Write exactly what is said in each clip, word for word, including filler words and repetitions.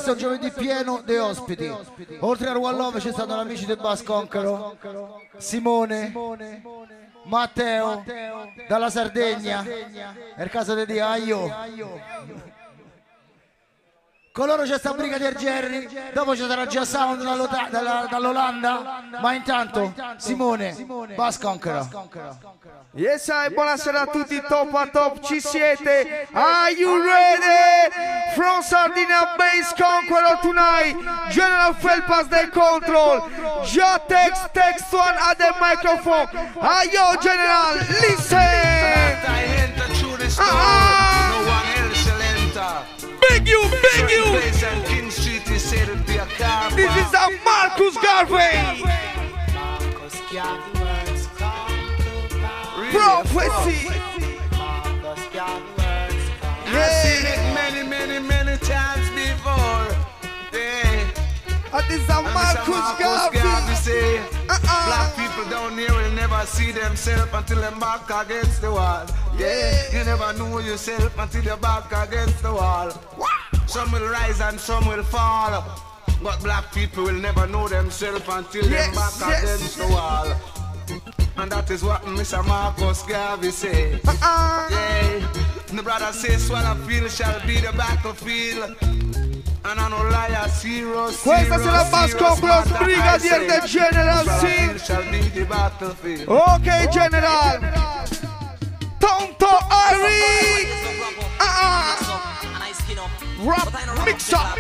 questo è un giovedì pieno di ospiti. Oltre a One Love ci stanno gli amici del Bass Conqueror, Simone, Matteo, dalla Sardegna, per caso di dire aio. Con loro c'è sta Brigadier Jerry, dopo ci sarà già Sound dall'Olanda, ma intanto Simone, Bass Conqueror. Yes, I, buonasera a tutti, top a top, ci siete? Are you ready? From Sardinia Bass Conqueror tonight, General Felpas the control, Ja text, text one at the microphone. Are you General? Listen! Uh-uh. No one else shall enter. Big you, big you! King Street is said to be a car. This is a Marcus Garvey! Marcus Garvey's come to pass. Prophecy! Marcus Garvey's come. I've seen it many, many, many times before. Yeah. And this is a Marcus Garvey! Say, uh-uh. Black people down here will never see themselves until they're back against the wall. Yeah, you never know yourself until you're back against the wall. Some will rise and some will fall, but black people will never know themselves until yes, they're back yes, against yes. the wall. And that is what Mister Marcus Garvey say. Uh-uh. Yeah, the brother says Swallowfield shall be the battlefield. And I know liar, serious, questa sarà Bass Conqueror, Brigadier del General Singh. Ok, General. Tonto Ari. Ah, rap mix up.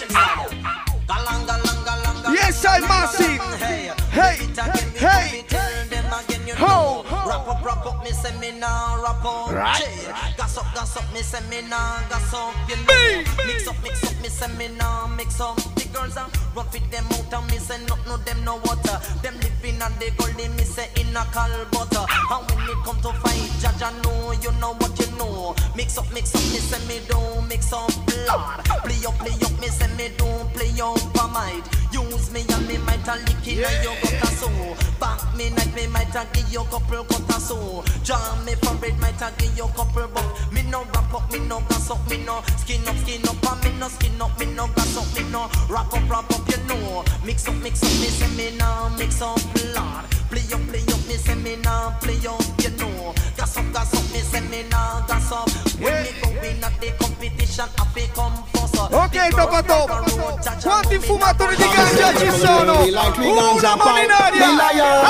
Yes, I massive. Hey, hey. Ho. Wrap up, wrap up, me say me nah wrap up. Right. Gas up, gas up, me say me nah gas up. You know, mix up, mix up, me say me nah mix up. The girls are rough it them out and me say not no them no water. Them living and they goldie me say in a cold butter. And when it come to fight, judge I know you know what you know. Mix up, mix up, me say me don't mix up blood. Play up, play up, me say me don't play up a might. Use me and me might a lick in a you got a so. Back me night me might a give you couple cut a so. Jam me for bread might a give you couple buck. Me no wrap up, me no gas up, me no skin up, skin up, and me no skin up, me no gas up, me no wrap up, wrap up, you know. Mix up, mix up, me say me no mix up blood. Play up, play up, me say me no play up, you know. Gas up, gas up, me say me no gas up. When me go in at the competition, I feel come first. Ok, top a top. Quanti fumatori di ganja ci sono? Una mano in aria.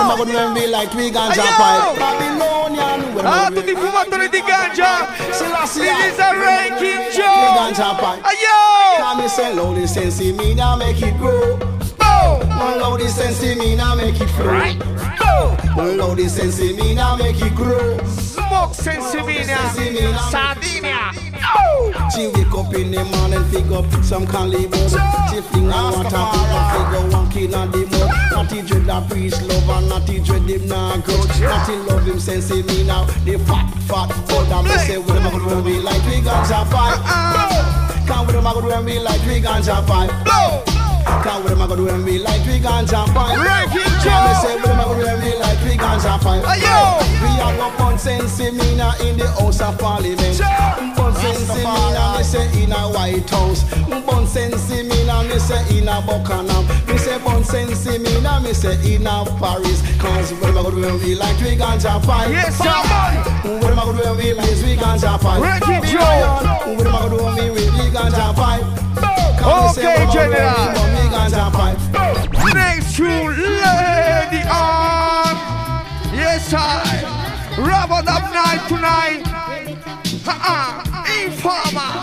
Aio! Ah, tutti i fumatori di ganja. This is a ranking show. Aio! Come say loud sense me now make it grow. Boom! Loud sense me now make it flow. Boom! Loud sense me now make it grow. Smoke sensimina. Sardinia. She wake up in the morning, pick up some calibers. She fling out water, figure one kid on the mud. Natty dread a preach love and natty dread him now grudge. Natty love him sense me now. The fat, fat, but I'm gonna say what am I gonna do when we like we ganja fight. Can't what am I gonna do when we like we ganja fight. Can't what am I gonna do when we like we ganja fight. Can't say what am I gonna do when we like we ganja fight. We are go pun sense me now in the House of Parliament. Pun sense me now me say in a White House. Pun sense me now me say in a Buckingham. Me say pun sense me now me say in a Paris. Cause what am I gonna do when we like we ganja fight. Yes, sir. What am I gonna do when we like we ganja fight. What am I gonna do when we really ganja fight. Okay, General. Next to Lady on. Yes, I. Robert up night tonight. Ha-ha. Informer.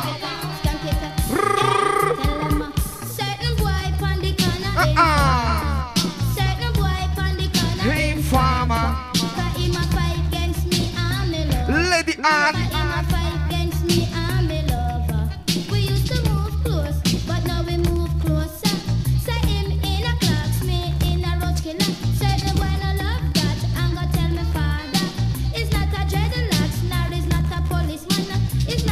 Ha-ha. Informer. Lady on. It's not a dreadlocks, now it's not a policeman. It's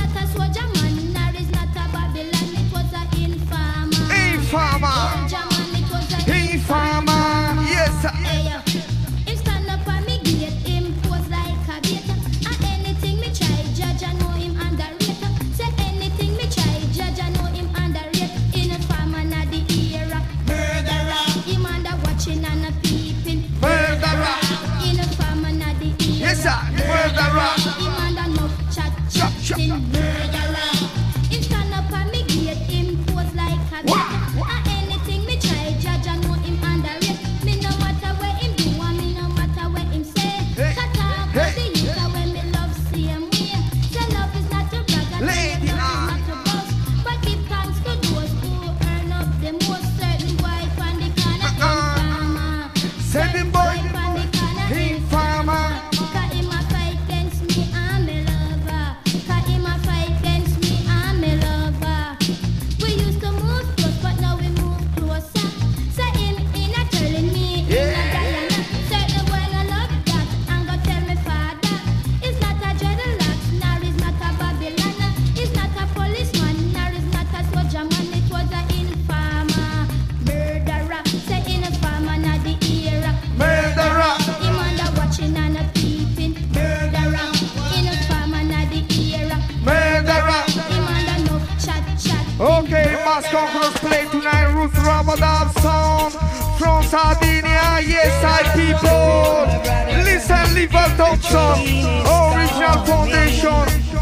Okay, Bass Conquerors play tonight. Ruth Ramadan song from Sardinia. Yes, I people. Listen, Liver Thompson, original foundation.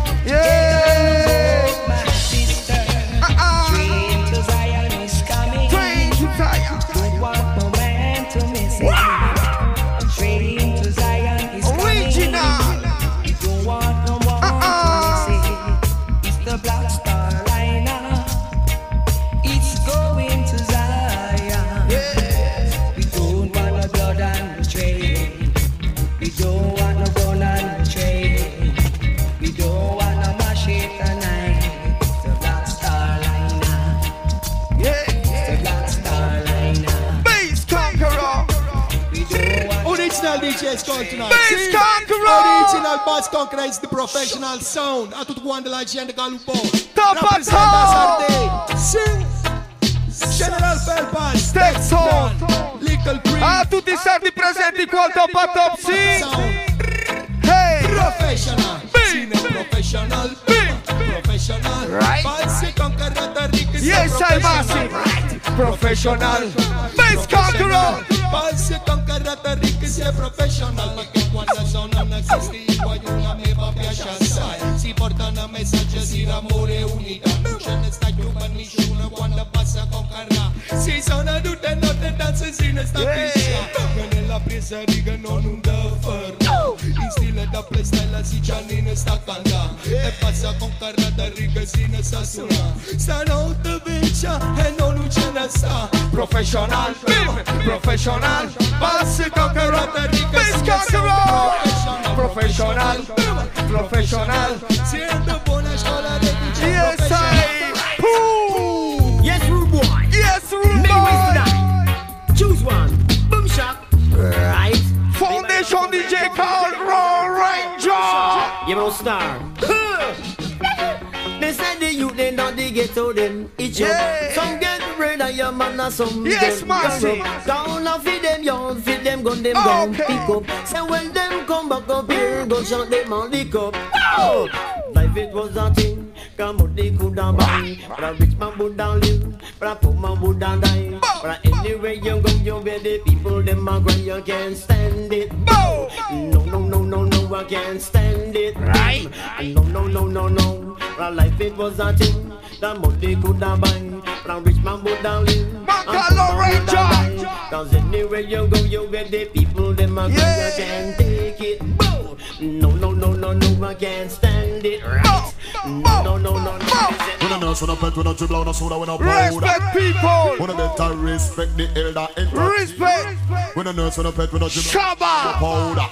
Yeah. Uh-uh. Train to Zion is coming. Train to Zion. Don't want no man to miss it. Train to Zion is coming. Original. You don't want no one uh-uh. to miss it. It's the Black Star Liner. It's going to Zion. Yeah. We don't want no blood on the train. We don't want no gun on the train. We don't want no machete tonight. It's the Black Star Liner. Yeah. It's the Black Star Liner. Bass Conqueror. We don't want Original D J Skull tonight. Bass Conqueror. Original Bass Conqueror is the professional sound. A tutto quanto la gente gallupo. Top of top. Sing. General Felpas. Texon. Little Green. A tutti i sardi presenti qua al Top of Top, sì. Hey. Professional. Sing professional. Professional. Right. Yes, I'm massive. Professional. Bass Conqueror. Passe con caratteristiche sia professional, perché quando sono non esisti poi una me va piace assai. Si portano messaggi di amore e unità, non ce ne sta più per nessuno quando passa con carra. Si sono tutte notte danze in sta pista, che nella presa riga non un fermo. In stile da playstyle si Giannino sta canta e passa con caratteristiche si ne sta suona. Stanotte vincia e non ce ne sta. Professional, professional, Bass Conqueror, Bass Conqueror, professional, professional. Siendo buona scuola di D J. Yes, I. Pooh. Yes, rude boy. Yes, rude Make boy. waste time. Choose one. Boom shot. Right. Foundation D J called Raw Ranger. You know star. They said the youth they not they get to them. Each Yeah. some get rid of your man and some Yes, get Marcy. down and feed them young, feed them gun them Oh, down, okay. pick up. Say when them come back up here, go shot them and lick up. Oh, life it was a thing. Come on, they could have buy. But a rich man would down live, but a poor man would down die. But anyway you go, you where the people them a cry, you can't stand it. Bow. No, no, no, no, no, I can't stand it. Right. No, no, no, no, no. But life it was a thing. The money could have buy. But a rich man would down live. Macalo Ranger. Cause anywhere you go, you where the people them a cry, Yeah. you can't take it. Bow. No, no, no, no, no, I can't stand it. Right. No, no, no, no, no. When a nurse, when a pet, when a dribble, when a soda, when a powder. Respect people. When a better respect the elder and Respect. when a nurse, when a pet, when a dribble, Shabba. powder.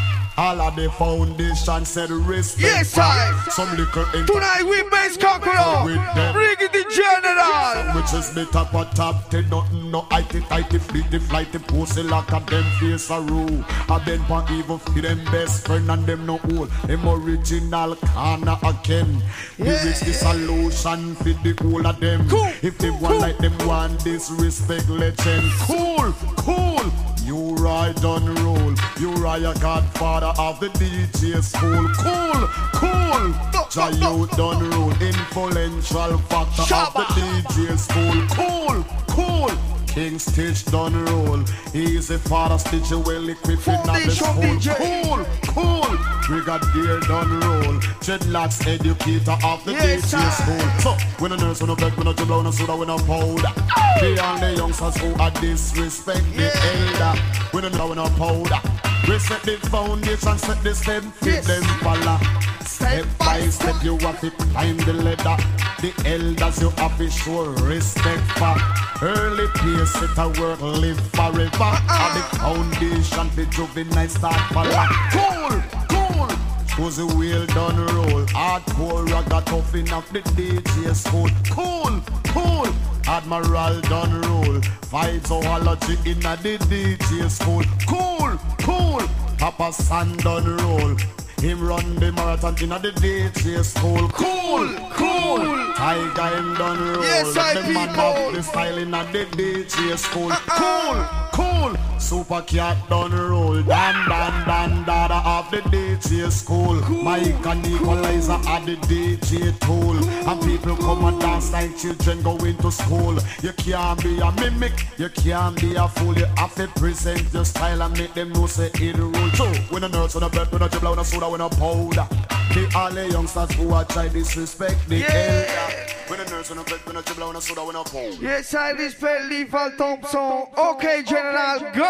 All of the foundation said respect. Yes, I. Some liquor in Tonight we Bass Conqueror. Bring it the general. which is me top of top ten, nothing no I it, I it, beat it, flight it, pussy like a them face a rule. I been for evil for them best friend and them no old. Them original corner again. We reach the solution for the whole of them. Cool, If they want cool. like them want disrespect legend. Cool, cool. You ride on roll. You are a godfather of the D J school. Cool, cool. Jai you done roll. Influential factor of the D J school. Cool, cool. King Stitch done roll. He's a father Stitch well equipped in the Foundation school. D J. Cool, cool. Brigadier done roll. Dreadlocks educator of the Yes, D J sir. school. So when a nurse, when a vet, when a dribble, when a soda, when a powder. The only youngsters who are disrespect the elder. When a know, when a powder. Respect the foundation, set the step, feed Yes. them follow. Step by step, you have to climb the ladder. The elders you have to show respect for. Early place, set a work, live forever. And the foundation, the juvenile start follow. Cool, cool. Was a wheel done roll. Hardcore ragga tough enough the D J school. Cool, cool. Admiral done roll. Five zoology in a the D J school. Cool, cool. Papa San done roll. Him run the marathon in the D J school. Cool, cool. Tiger him done roll. Yes, I the man people. up the style in the D J school. Cool, cool. Super Cat done roll. Dan, dan, dan, dada of the D J school. Cool. Mike and Equalizer at the D J tool. And people come and dance like children going to school. You can't be a mimic, you can't be a fool. You have to present your style and make them know say it rule. So when a nurse on a bed, when a dribble, when a soda, when a powder. The all the youngsters who are try disrespect the Yeah. elder. When a nurse on a bed, when a dribble, when a soda, when a powder. Yes, I respect Lethal Thompson. Okay, General, go!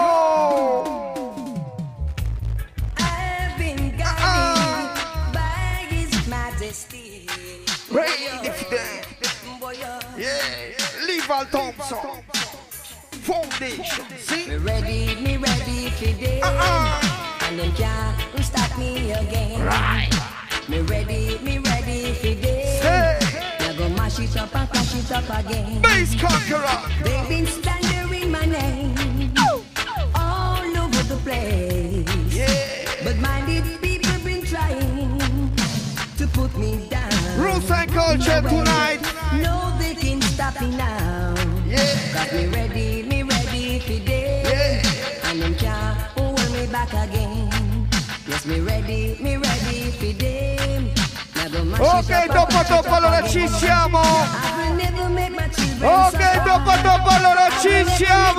I've been guided uh-uh. by His Majesty. Ready for that. Yeah, Lethal Thompson. Foundation, see? Me ready, me ready for this. Uh-uh. And them can't stop me again. Right. Me ready, me ready for this. Hey. You're gonna mash it up and crash it up again. Bass Conqueror. They've been slandering my name Oh. all over the place. Yeah. But minded people been trying to put me down. Roots and culture tonight. No, they can't stop me now. Yeah. Got me ready, me ready for this. Yeah. And them can't hold me back again. Yes, me ready, me ready for them. Now go mash it Ok, up, dopo mash it dopo up allora again. ci siamo. I will never make my children Ok, suffer. dopo dopo allora ci siamo.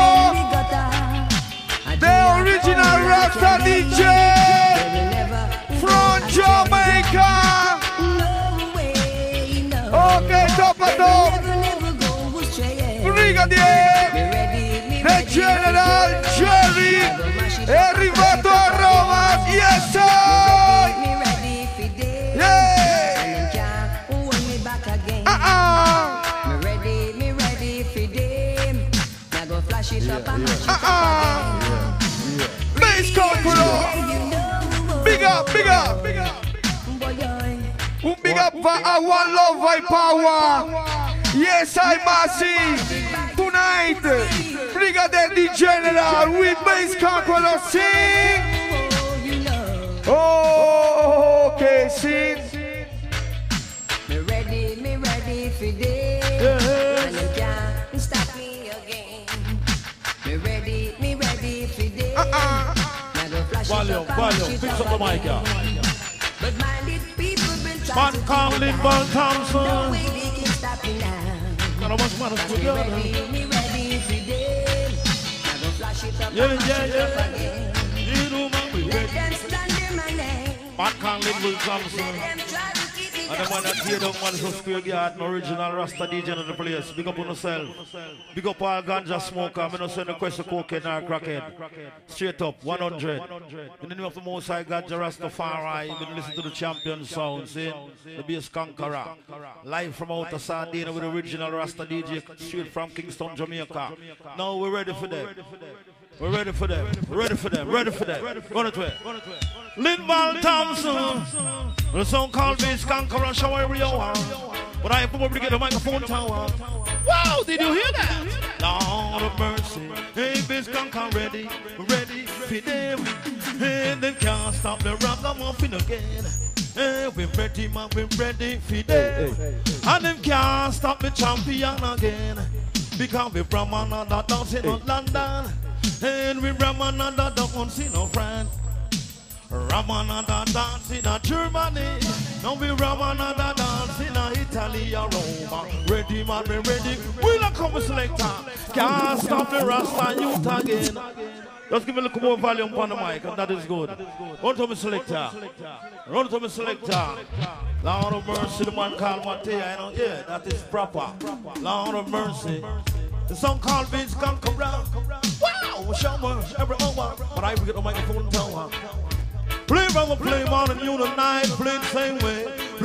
The original Rasta D J from Jamaica. No way, no. Ok, dopo dopo. Never, never go astray. Brigadier. Me ready, me The ready General for Jerry è arrivato a Roma. Yes, sir. me ready for this. Yeah. And them can't hold me back again. Uh-uh. Me ready, me ready for them. Now go flash it up and mash it Uh-uh. up again. Bass Conqueror. You know, Big up, big up, big up. boy, boy. Un big up for our love by power. Yes, I Massy. Tonight, Brigadier the General with Bass Conqueror sing. Oh, you know. Oh, okay, sing. Me ready, me ready for this. Yeah. And you can't stop me again. Me ready, me ready for this. Uh-uh. Now go flash Volume, it up and volume, mash it fix up up the mic, again. yeah. But minded people been trying Man to called keep me Lynn down. Thompson. No way they can stop me now. Gotta watch man Me together. ready, me ready for them. Now go flash it up Yeah, and mash yeah, it up yeah. again. You know, man, we Let ready. them slander my name. Man called Lynn Thompson. Let them try to keep me And the man that tear down man so square yard, an original Rasta D J in the place. Big up on yourself. Big up all ganja smoker. I'm not send a question cocaine or crackhead. Straight up, one hundred. In the name of the Most High God, Rastafari, you've been listening to the champion sound, see? The Bass Conqueror. Live from outer Sardina with the original Rasta D J, straight from Kingston, Jamaica. Now we're ready for them. We're ready for them. We're ready for them. Ready for them. Run it way. Lynn Thompson. The song called Bass Conqueror, show every hour. But I probably get the microphone tower. Wow, did you hear that? Lord of mercy. Hey, Bass Conqueror, ready, ready for them. And they can't stop the ragamuffin again. Hey, we're ready, man, we're ready for them. And them can't stop the champion again. Because we're from another dance in London. And we ram another dance in France. Ram another dance in Germany. Now we ram another dance in Italy or Roma. Ready man, we ready. We not come selector. Can't stop the Rasta youth again. Just give me a little more volume on the mic and that is good. Run to me selector. Run to me selector. Lord of mercy, the man called Mateo. You know, yeah, that is proper. Lord of mercy. The song called Bass Conqueror. Wow, show me every hour. But I will get the microphone tower. Play brother, play on and you tonight, play the same way.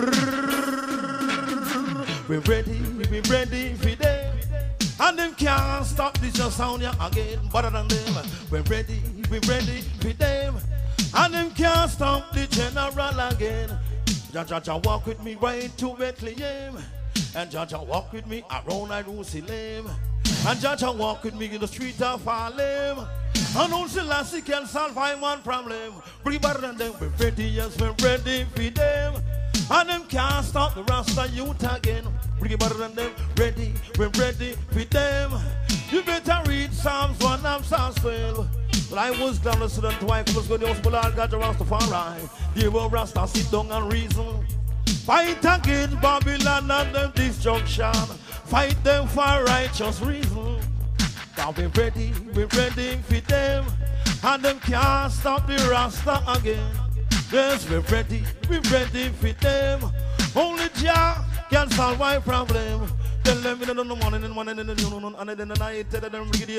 We're ready, we're ready for them. And them can't stop this just sound ya again. Better than them. We're ready, we're ready for them. And them can't stop the general again. Jaja walk with me right to Bethlehem. And Jaja walk with me around Jerusalem. And Jaja walk with me in the street of Harlem. And no Selassie can solve my one problem. Bring better than them, we're ready, yes, we're ready for them. And them can't stop the Rasta youth again. Bring better than them, ready, we're ready for them. You better read Psalms one and Psalms twelve. But I was glad to student wife was good, the hospital, I got the Rastafari. They will Rasta sit down and reason. Fight against Babylon and them destruction. Fight them for righteous reason. Now we're ready, we're ready for them. And them can't stop the Rasta again. Yes, we're ready, we're ready for them. Only Jah can solve my problem. Tell them in the morning, in the morning, in the noon, and in the night, tell them ready,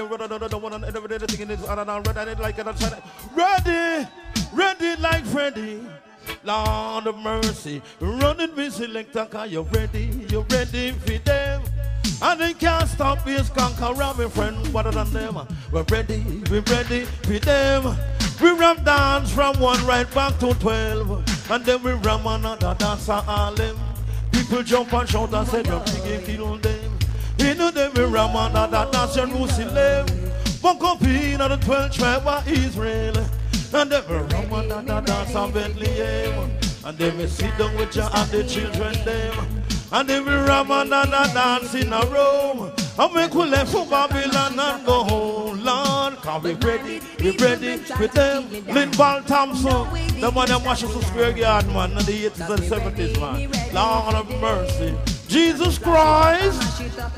ready, ready like Freddy. Lord of mercy, running with selector, cause you're ready, you're ready for them. And they can't stop his conqueror, my friend, better than them. We're ready, we're ready for them. We ram dance from one right back to twelve. And then we ram another dance at all them. People jump and shout and say, don't think kill them. You know them, we ram another dance in Jerusalem. Buck up in the twelve tribe of Israel. And then we ram another dance in Bethlehem. And then we sit down with you and the children them. And then we ram another dance in a room. And we could left for Babylon and go home. Lord, can we ready, we ready with them. Lindball Thompson, the man that watches the square yard, man, in the eighties and seventies, man. Lord of mercy. Jesus Christ.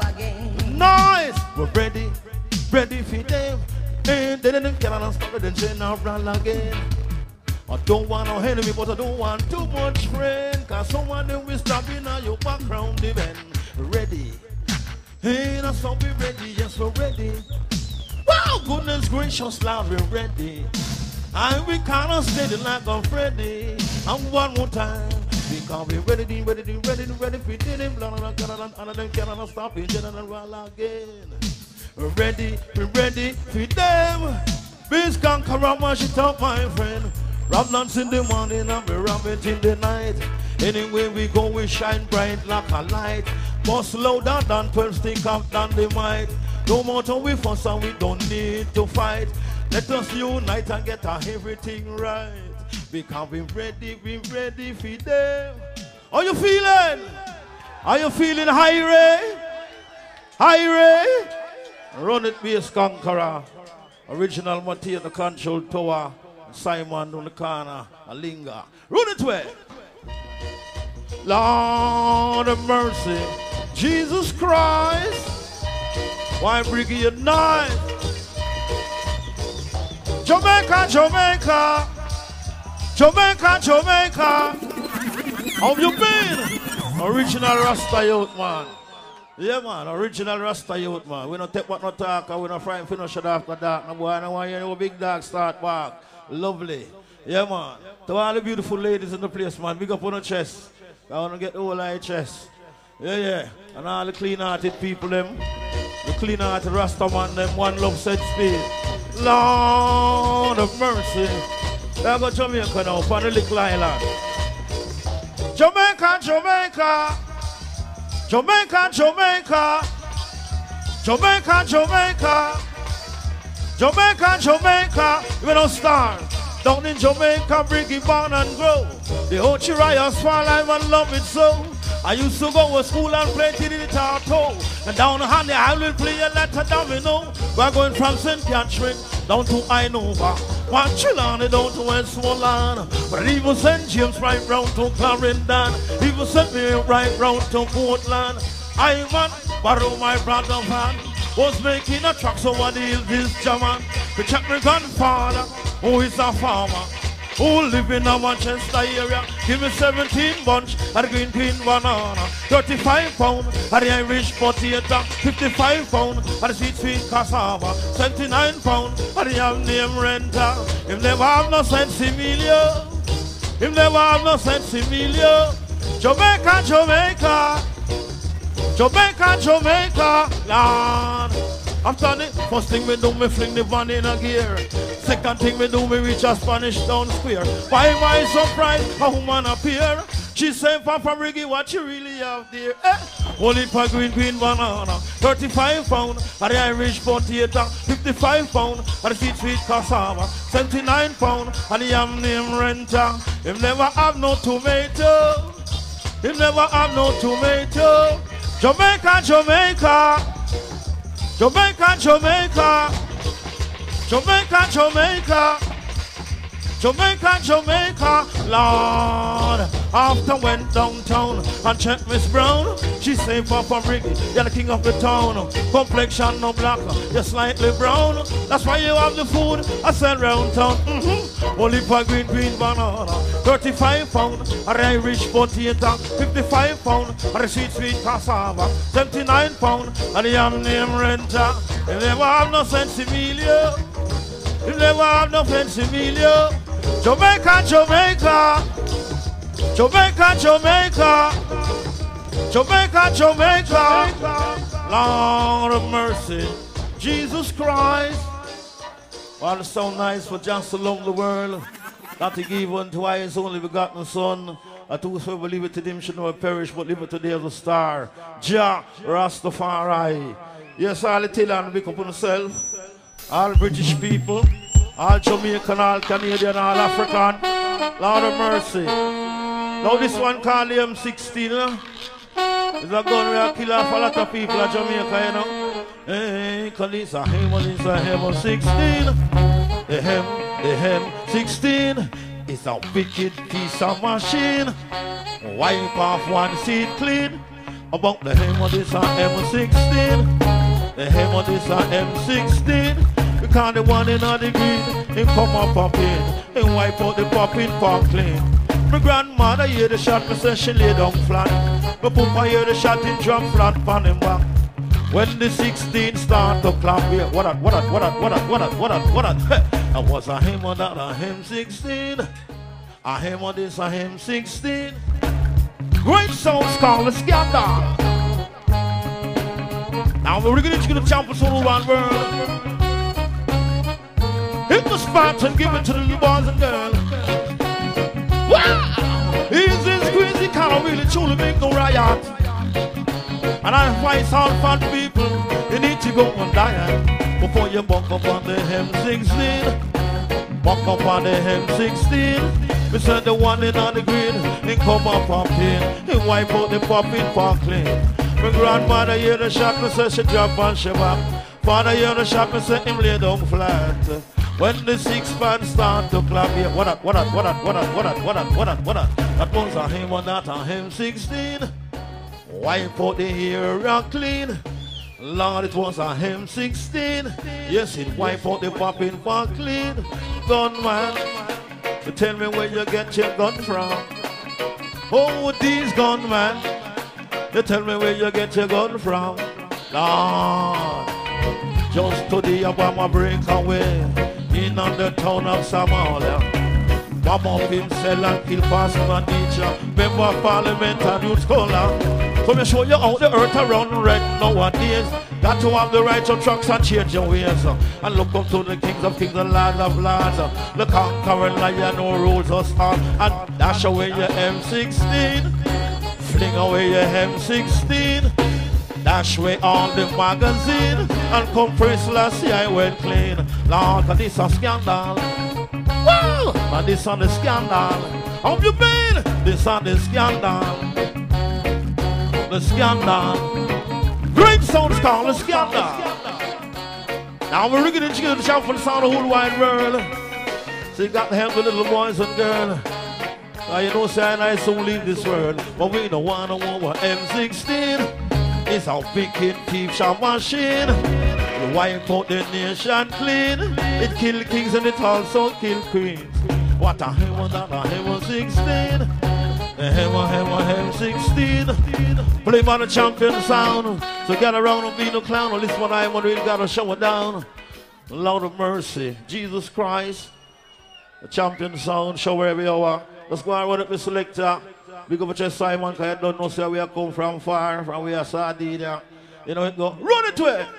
Nice. We're ready, ready for them. And they didn't get on stop the general again. I don't want no enemy, but I don't want too much friend. Cause someone them will stop in your background event. Ready. Hey, that's how we ready, yes, we're ready. Wow, goodness gracious, Lord, we're ready. And we cannot steady like a Freddy. And one more time, we can't be ready, ready, ready, ready, we did him, and then cannot stop in general again. We're ready, we're ready for them. Biz conqueror, mash it up, my friend. Rob dance in the morning and we rob it in the night. Anyway we go, we shine bright like a light. Bust louder than twelve stick up than the might. No matter we fuss and we don't need to fight. Let us unite and get our everything right. Because we ready, we ready for them. How you feeling? Are you feeling high, Ray? High, Ray? Run it, be a conqueror. Original Mattia, the control tower. Simon on the corner, a linger. Run it way. Lord of mercy, Jesus Christ. Why bring you night? Jamaica, Jamaica, Jamaica, Jamaica. How you been? Original Rasta youth, man. Yeah, man, original Rasta youth, man. We don't take what no talk, we don't frighten finish it after dark. No boy, I don't want you know big dog start back. Lovely. Yeah, man. To all the beautiful ladies in the place, man. Big up on the chest. I want to get the whole eye chest. Yeah, yeah. And all the clean-hearted people, them. The clean-hearted Rasta man, them. One love set speed. Lord of mercy. There go Jamaica now, on the little island. Jamaica, Jamaica. Jamaica, Jamaica. Jamaica, Jamaica. Jamaica, Jamaica, we don't start. Down in Jamaica, bring it born and grow. The whole Chiraya fall alive and love it so. I used to go to school and play till the tato. And down the hand, I will play a letter domino. We're going from Saint Catherine down to Ainova. One Chilani down to Westmoreland. But even Saint James right round to Clarendon. Even sent me right round to Portland. I man, borrow my brother van. Was making a truck, so what is this German? We check my grandfather, who is a farmer, who live in a Manchester area. Give me seventeen bunch at the green green banana, thirty-five pound at the Irish potato, fifty-five pound at the sweet sweet cassava, seventy-nine pound at the young name renter. Him never have no sense, Emilio. Him never have no sense, Emilio. Jamaica, Jamaica. Jamaica, Jamaica, Lord. After the first thing we do, me fling the van in a gear. Second thing we do, me reach a Spanish town square. Why am I surprised a woman appear? She said, Papa Riggy, what you really have there? Eh? Only for green green banana, thirty-five pound at the Irish potato, fifty-five pound, and the sweet sweet cassava. seventy-nine pound, and the yam name renter. Him never have no tomato. Him never have no tomato. Jamaica, Jamaica. Jamaica, Jamaica. Jamaica, Jamaica. Jamaica, Jamaica, Lord. After went downtown and checked Miss Brown, she say Papa Briggy, you're the king of the town. Complexion no black, you're slightly brown. That's why you have the food I sell round town. Mm-hmm. Only for green, green banana. thirty-five pound, a Irish potato. fifty-five pound, a the sweet, sweet cassava. seventy-nine pound, and the yam name renter. You never have no sense, Emilio. You never have no sense, Emilio. Jamaica, Jamaica. Jamaica, Jamaica. Jamaica, Jamaica. Lord of mercy, Jesus Christ. Well, it's so nice for just to love the world, that he gave unto I his only begotten Son, that whosoever believeth to him should not perish, but live today as a star. Jah Rastafari. Yes, all Italian, pick up on yourself. All British people, all Jamaican, all Canadian, all African. Lord of mercy. Now this one called the M sixteen, you know? It's a gun where I kill off a lot of people in Jamaica, you know? Hey, cause it's a M, it's a M sixteen. The M, the M sixteen. It's a wicked piece of machine. Wipe off one seat clean. About the M, it's a M sixteen. The M, it's a M sixteen. Because the one in the green, it come up up in, and wipe out the popping pop clean. My grandmother hear the shot, me say she lay down flat. My papa hear the shot, in drop flat on him back. When the sixteen start to clap, yeah, what that, what that, what that, what that, what that, what that, what that, I was a him on that, a him sixteen. A him on this, a him sixteen. Great songs called the Scandal. Now we're going to the champions all around the world. Hit the spots and give it to the new boys and girls. Wow! Is this crazy kind of really truly make no riot? And I advise all fun people, you need to go and diet before you buck up on the M sixteen. Buck up on the M sixteen. We said the one in on the green, and come up up in, and wipe out the popping for clean. My grandmother hear the shot, me say she drop and she back. Father hear the shot, me say him lay down flat. When the six band start to clap, yeah, what up, what up, what up, what up, what up, what up, what up, what up. That was a him on that, a him sixteen. Wipe out the hair clean. Lord, it was a him sixteen. Yes, it wipe out the popping for clean. Gunman, you tell me where you get your gun from. Oh, these gunman, you tell me where you get your gun from. Lord, just today Obama break away in on the town of Somalia. Bomb up himself and kill Pastor and teacher, member of parliament and youth scholar. Come and show you how the earth around red nowadays. Got to have the right to trucks and change your ways. And look up to the kings of kings and lords of lords. The conquering lion who rules us all. And dash away your M sixteen. Fling away your M sixteen. Dash away all the magazine. And come praise last year I went clean. Lord, cause this a scandal. Woo! And this on the scandal. How you been? This on the scandal. The scandal. Great sounds called the scandal. Now we're rigging it to shout for the sound of the whole wide world. So you got to help the little boys and girls. Now you know say I soon leave this world. But we don't want to want M sixteen. It's a wicked thief shot machine. You wipe out the nation clean. It kill kings and it also kill queens. What a hell was that, a hell was sixteen. The hammer, hammer, ham sixteen. Play by the champion sound. So get around and be no clown. At least one I want really gotta show it down. Lord of mercy, Jesus Christ. The champion sound, show wherever you are. Let's go and run up the selector. Big up your Simon, because I don't know say where I come from far, from where I saw there. You know it go. Run it to it!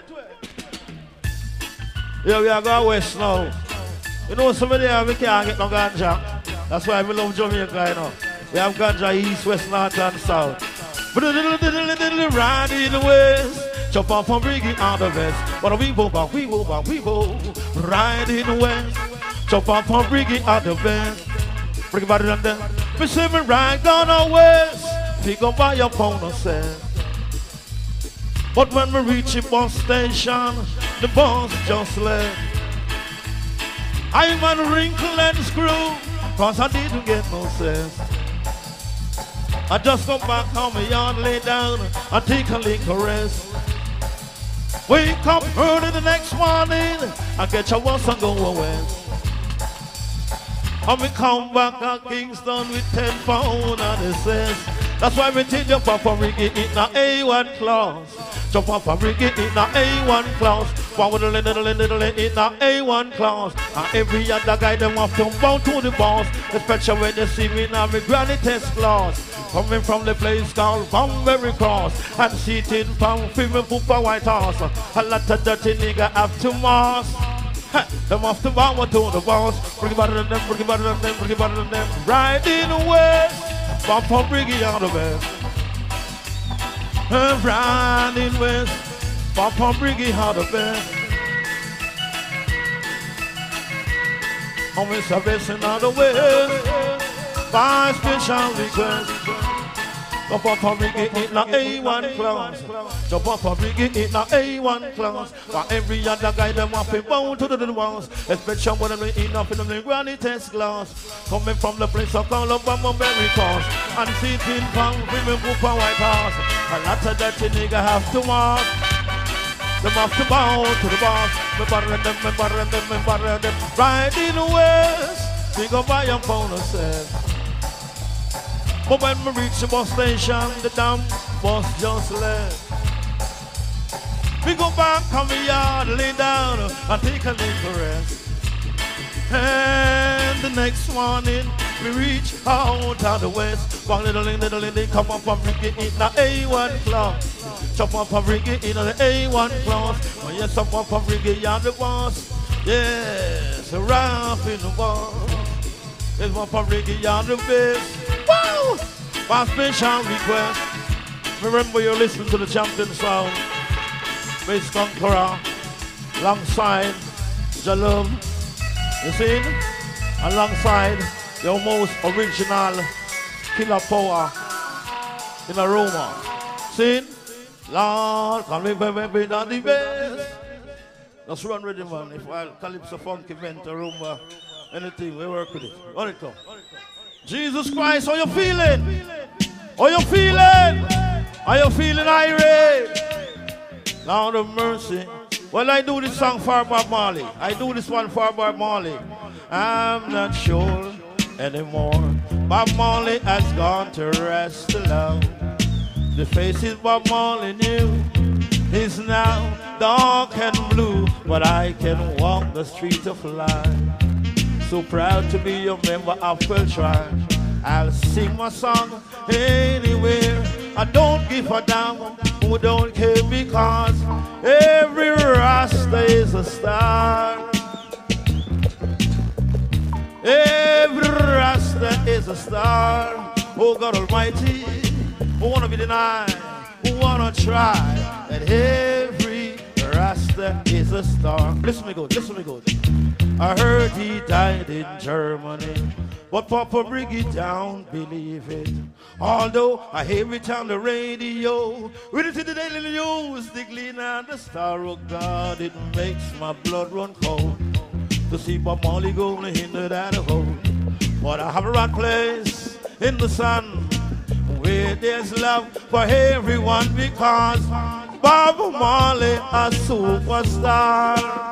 Yeah, we are going west now. You know somebody there we can't get no ganja. That's why we love Jamaica, you know. We have ganja east, west, north and south. But a little, little, little, right in the west. Chop off from Briggy on the west. But we go back, we go back, we go. Riding west. Chop off from Briggy on the west. Bring it back to them. We see me right down the west. Pick up by your phone and say. But when we reach the bus station, the bus just left. I'm on wrinkle and screw, cause I didn't get no sense. I just come back on my yard, lay down, and take a little rest. Wake up early the next morning, I get your once and go west. And we come back at Kingston with ten pounds and it says, that's why we take your Papa Ricky in a A one class. So Papa Ricky in a A one class. One with a little, little, little in a A one class. And every other guy them have to bow to the boss. Especially when they see me in a granny test class. Coming from the place called Bunbury Cross. And sitting from female Poopa White Horse. A lot of dirty nigga have to mask. Them off the bow to the boss. Bring it back to them, bring it back to them, bring it back to them. Riding west. Papa Briggy on the west. Riding west. Papa Briggy on the west. I'm servicing on the west. By special request. Jump up for Briggy in a A one class. Jump up for Briggy in a A one class. For every other guy them want to bow to the walls. Especially when them in up in the granny test glass. Coming from the place of call up Bunbury Cross. And sitting from women who for White Horse. A lot of dirty nigga have to walk. Them have to bow to the boss. Me butter them, me butter them, me butter them. Riding west. Big up by your phone and said. But when we reach the bus station, the damn bus just left. We go back on the yard, lay down and take a little rest. And the next morning, we reach out on the west. One little, little, little, come up and bring it in the A one class. Chop up and bring it in the A one class. Oh yes, up up and bring it on the bus. Yes, a ramp in the bus. There's one for Ricky on the base. Wow! My special request. Remember you're listening to the champion sound. Bass Conqueror. Alongside Jalum. You see? Alongside your most original Killer Power in Aroma. See? Lord, can we be on the best? Let's run with him, man. If I Calypso Funk event, Aroma. Anything, we work with it. Run it up. Jesus Christ, how you feeling? How you feeling? Are you feeling irate? Lord of mercy. Well, I do this song for Bob Marley. I do this one for Bob Marley. I'm not sure anymore. Bob Marley has gone to rest alone. The faces Bob Marley knew is now dark and blue, but I can walk the streets of life. So proud to be your member of Pearl Tribe. I'll sing my song anywhere. I don't give a damn who don't care, because every Rasta is a star. Every Rasta is a star. Oh God Almighty, who wanna be denied, who wanna try, that every Rasta is a star. Listen me good, listen me good. I heard he died in Germany, but Papa Briggy don't believe it. Although I hear it on the radio, read it in the daily news, the Gleaner and the Star of God, it makes my blood run cold to see Bob Marley going into that hole. But I have a right place in the sun where there's love for everyone, because Bob Marley a superstar.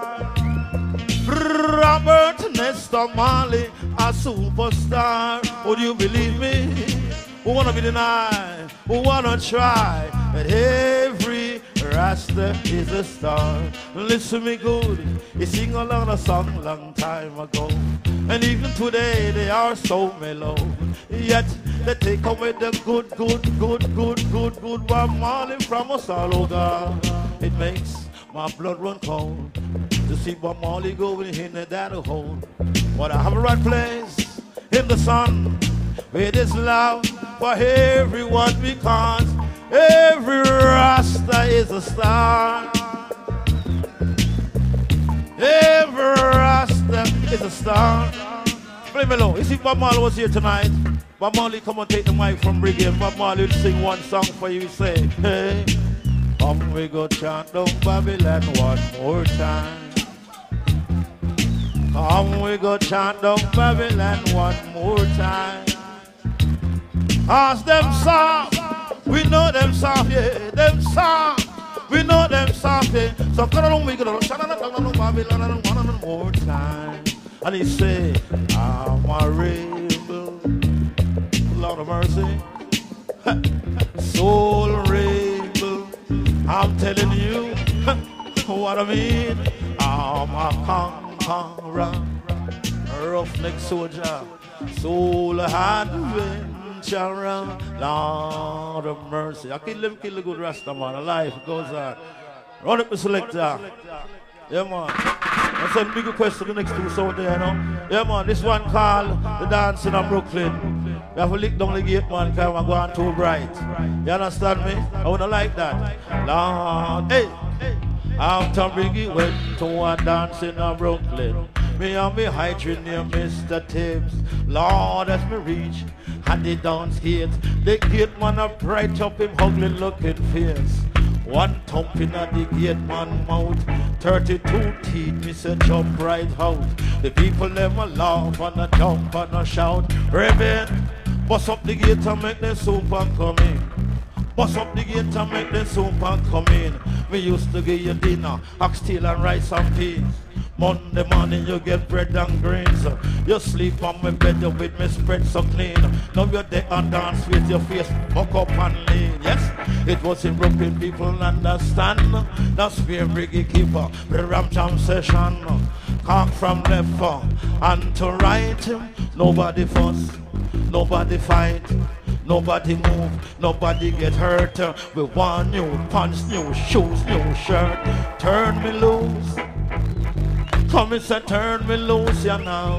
Robert Nesta Marley a superstar. Would you believe me? Who wanna be denied? Who wanna try? But every Rasta is a star. Listen me good. He sing a lot of song long time ago, and even today they are so mellow. Yet they take away the good, good, good, good, good, good Bob Marley from us all, oh God. It makes my blood run cold to see Bob Marley going in that hole. But I have a right place in the sun where there's love for everyone, because Every Rasta is a star. Every Rasta is a star. Play me low. You see Bob Marley was here tonight. Bob Marley come and take the mic from Brigade. Bob Marley will sing one song for you. Say, hey, come we go chant down Babylon one more time. Come we go chant down Babylon one more time. Ask them soft, we know them soft, yeah, them soft, we know them soft, yeah. So come on, we go chant down Babylon one more time. And he say, I'm a rebel, Lord of mercy, soul rebel. I'm telling you what I mean. I'm a conqueror, roughneck soldier, soul adventurer, Lord of mercy. I kill them, kill the good Rasta man. Life goes on. Run up the selector. Yeah, man. I send big request to the next two out there, you know. Yeah, man. This one called The Dancing of Brooklyn. We have to lick down the gate, man, because we're going too bright. You understand me? I wouldn't like that. Lord, hey. After Biggie went to a dance in a Brooklyn, me and me hydrant near Mister Tibbs. Lord, as me reach and the dance gate, the gate man up right up him ugly looking face. One thump in at the gate man mouth, thirty-two teeth, me say jump right out. The people never laugh and a jump and a shout. Raven, bust up the gate and make the super come in. Bust up the gate and make the soup and come in. We used to give you dinner, oxtail and rice and peas. Monday morning you get bread and grains. You sleep on my bed with me spread so clean. Now you're there and dance with your face buck up and lean. Yes, it was in Brooklyn, people understand. That's where Briggy Keeper, the Ram Jam session. Cock from left and to right. Nobody fuss, nobody fight. Nobody move, nobody get hurt. We want new pants, new shoes, new shirt. Turn me loose. Come and say turn me loose, yeah now.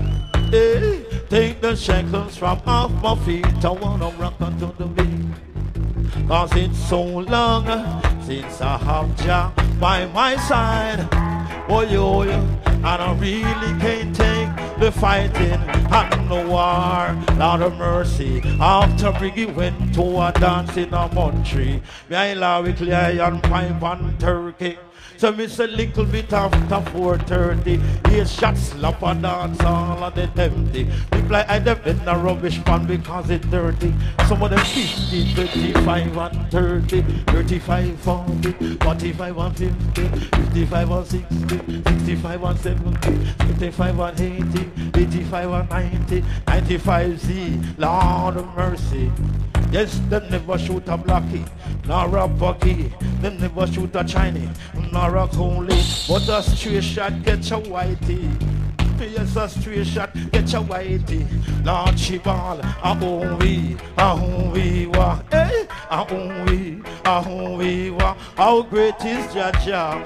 Hey, take the shackles from off my feet. I wanna rock unto the beat. Cause it's so long since I have Jah by my side. Oh yo, yo, and I really can't take the fighting and the war. Lord of mercy, after Briggy went to a dance in a country, me I laugh with lion, pipe and turkey. So miss a little bit after four thirty. Eight shots slap and dance all of the empty. People like I them in a rubbish pan because it's dirty. Some of them fifty, twenty-five and thirty, thirty-five, forty, forty-five and fifty, fifty-five and sixty, sixty-five and seventy, fifty-five and eighty, eighty-five and ninety, ninety-five Z, Lord of mercy. Yes, them never shoot a blackie, nor a bucky. Them never shoot a Chinese, nor a coolie. But a straight shot get a whitey. Yes, a straight shot get a whitey. Lord Chibal, a home we, a home we wa. Eh, a home we, a home we wa. How great is Jaja,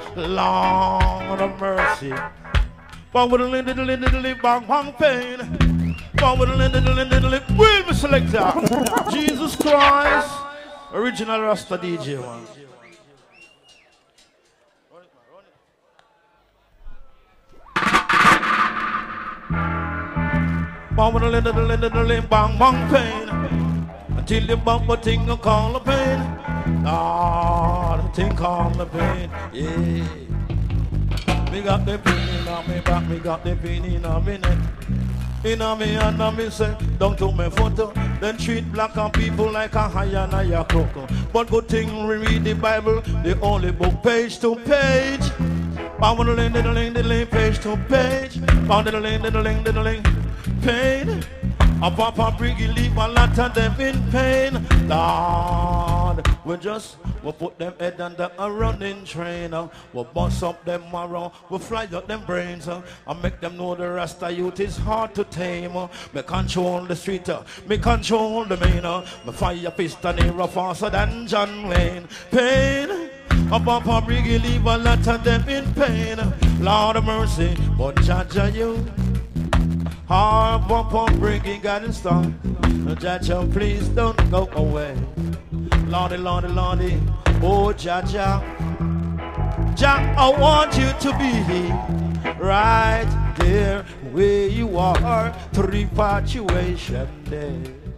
Lord of mercy. Bang with a little, little, little, bang, bang, pain. Bang with a little, little, little, will me selector. Jesus Christ, original Rasta D J man. Bang with a little, little, little, bang, bang, pain. Until you bump a thing and call the pain. Lord, a thing call the pain, yeah. Me got the pain on me back, me got the pain in a minute. In a me and a me say, down to me foot. Then treat black and people like a hyena, a crook. But good thing we read the Bible, the only book page to page. Bound the ling, the ling, the ling, page to page. Bound the ling, the ling, the ling, pain. A Papa Briggy leave a lot of them in pain. Lord, we just we put them head under a running train. Uh, we bust up them around, we fly up them brains. Uh, and make them know the Rasta youth is hard to tame. Uh, me control the street, uh, me control the main. Uh, me fire piston here faster than John Wayne. Pain. A Papa Briggy leave a lot of them in pain. Lord of mercy, but Jaja you. Hard bump on bringing God and start. Jaja, please don't go away. Lordy, Lordy, Lordy. Oh, Jah, Jah. Jah, I want you to be right there where you are to repatriation day.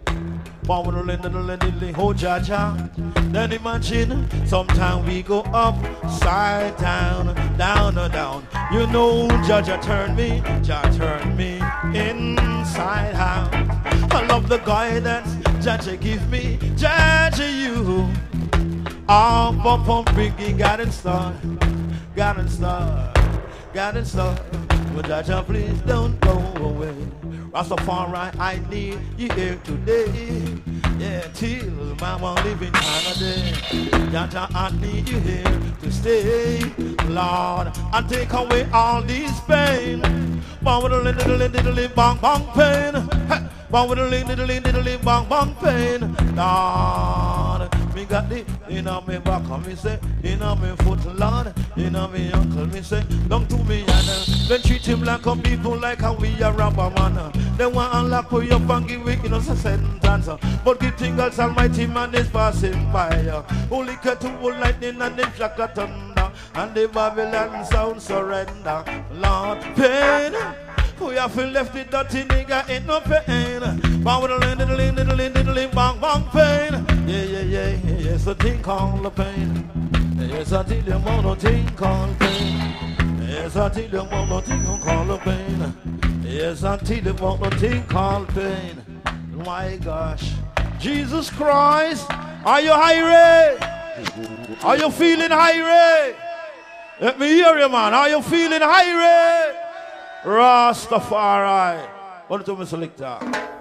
Oh, Jah, Jah. Then imagine sometime we go upside down, down and down. You know, Jah, Jah turn me, Jah turn me inside out. I love the guidance Jah, Jah give me, Jah, Jah you. Up, up, up, bringing God and star, God and star, God and star. But Jah, Jah, please don't go away. Rastafari, I need you here today. Yeah, till mama live in Canada. Jah, Jah, I need you here to stay, Lord, and take away all this pain. Bang with a little, little, little, bang, bang pain. Bang with a little, little, little, bang, bang pain. Lord, me got the inna me back, and me say inna me foot, Lord, inna me ankle. Me say down to me and then treat him like a people, like how we a robber man. They want to unlock for your and give we innocent a sentence. But give things Almighty man is passing by. Holy kettle lightning and the shock of thunder, and the Babylon sound surrender. Lord, pain. We have to left it dirty nigga ain't no pain. Bang with a little, little, little, little, bang, bang pain. Yeah, yeah, yeah, yeah, yes, a thing called the pain. Yes, I tell you, man, a thing called pain. Yes, I tell you, man, a thing called the pain. Yes, I tell you, man, a thing called pain. My gosh. Jesus Christ, are you hungry? Are you feeling hungry? Let me hear you, man. Are you feeling hungry? Rastafari. What do you select that?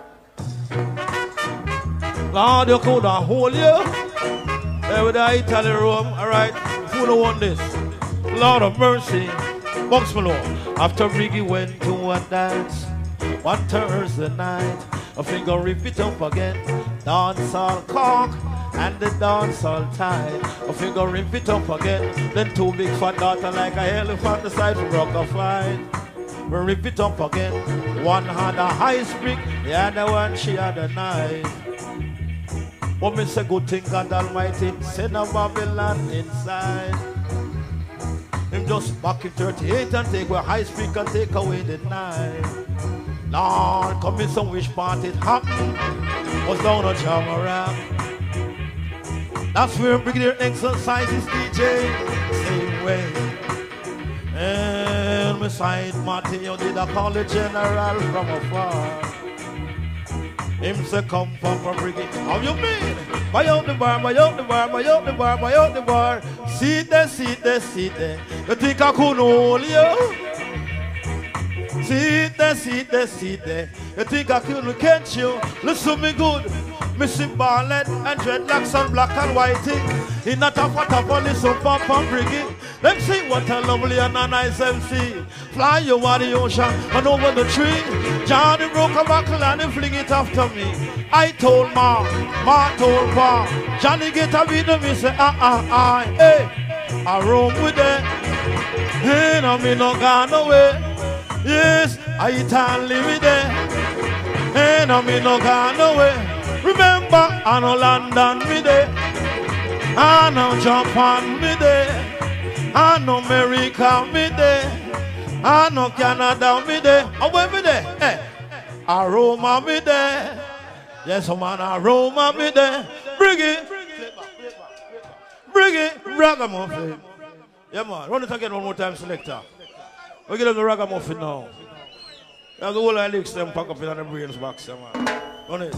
Lord, you could have hold you. There with the Italy room. Alright, who don't want this? Lord of mercy. Box Malone. After Riggy went to a dance one Thursday night, a finger rip it up again. Dance all cock and the dance all tight. A finger rip it up again. Then two big fat daughter like a elephant the side from rock a fight. We rip it up again. One had a high spring, the other one she had a knife. But me say good thing God Almighty send a Babylon inside. Him just back in thirty-eight and take away high spring and take away the knife. Lord, come in some which part it happened was down a Jamara. That's where Brigadier exercises D J same way. And beside Martin, you did a call the general from afar. Him say come from a brigade. How you mean? Buy out the bar, buy out the bar, buy out the bar, buy out the bar. Sit there, sit there, sit there. You think I could hold you? Sit there, sit there, sit there. You think I could catch you? Listen me good. Missing ballet and dreadlocks and black and white thing. In a top of top on this up pump and brigade. Let me see what a lovely and a nice M C. Fly you over the ocean and over the tree. Johnny broke a buckle and he fling it after me. I told Ma, Ma told Pa. Johnny get a beat of me say ah ah ah. Hey, I roam with it. Hey, no me no gone away. Yes, I eat and live with it. Hey, no me no gone away. Remember, I know London me there, I know Japan me there, I know America me there, I know Canada me there. Oh, where me there? Hey, I Roma me there. Yes, man, I Roma me there. Bring it, bring it, ragamuffin. Yeah, man, run it again one more time, selector. We get them the ragamuffin now. That's the whole I licks them pack up in the brains box, yeah, man. Run it.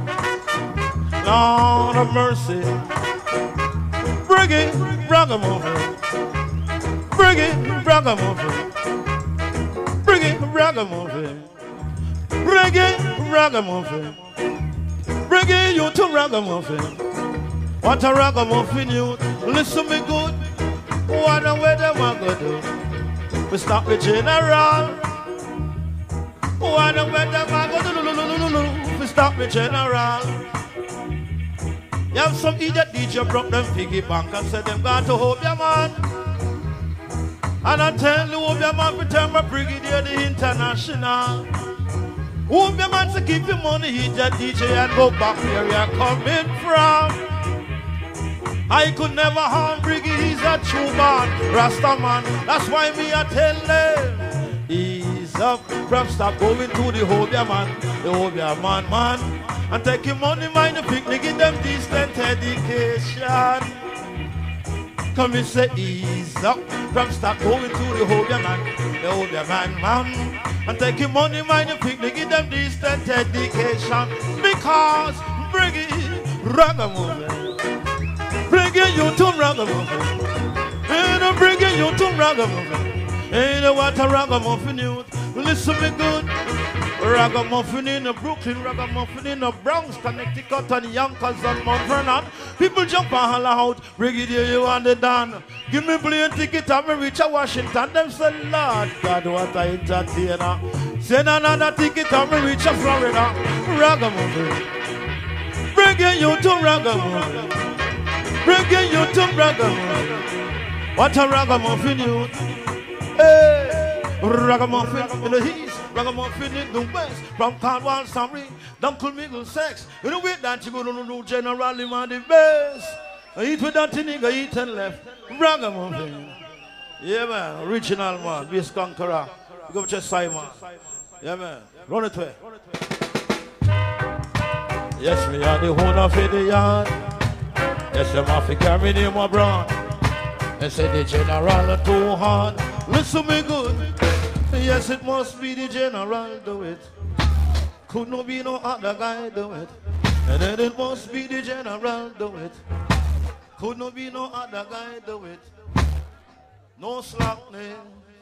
Lord of mercy. Bring it, ragamuffin. Bring it, ragamuffin. Bring it, ragamuffin. Bring it, ragamuffin. Bring it, you to ragamuffin. What a ragamuffin you. Listen me good. What a way they want to do. We stop the general. What a way they want to do. We stop the general. You have some idiot D J broke them piggy bank and said them got to hope your man. And I tell you, hope your man pretend my brigadier the international. Hope your man to keep your money, idiot D J, and go back where you're coming from. I could never harm Briggy, he's a true man, Rasta man. That's why me I tell them, ease up, from stop going to the Hobia man, the Hobia man, man. And take your money, mind the picnic, give them decent education. Come and say ease up, from stop going to the Hobia man, the Hobia man, man. And take your money, mind the picnic, give them decent education. Because Briggy, ragamuffin. Bring your youth to ragamuffin. Ain't bring your youth to ragamuffin. Ain't what a ragamuffin youth. Listen me good. Ragamuffin in the Brooklyn, ragamuffin in the Bronx, Connecticut and Yonkers and Mount Vernon. People jump and holler out, Brigadier, you want the done. Give me plane ticket and me reach a Washington. Them say, Lord God, what a entertainer. Send another ticket and me reach a Florida. Ragamuffin. Bring your youth to ragamuffin. Bring your youth to ragamuffin. What a ragamuffin youth. Hey, ragamuffin in the east, ragamuffin in the west. From Cornwall, Surrey, Duncle Middlesex. You know wait that you go to the general, him on the best. I eat with that nigga, eat and left. Ragamuffin. Yeah man, original man, bass conqueror. You go to Simon. Yeah man, run it way. Yes, me are the owner for the yard. Yes, I'm off to carry him abroad. They say the general too hard. Listen me good. Yes, it must be the general do it. Could not be no other guy do it. And then it must be the general do it. Could not be no other guy do it. No slackness.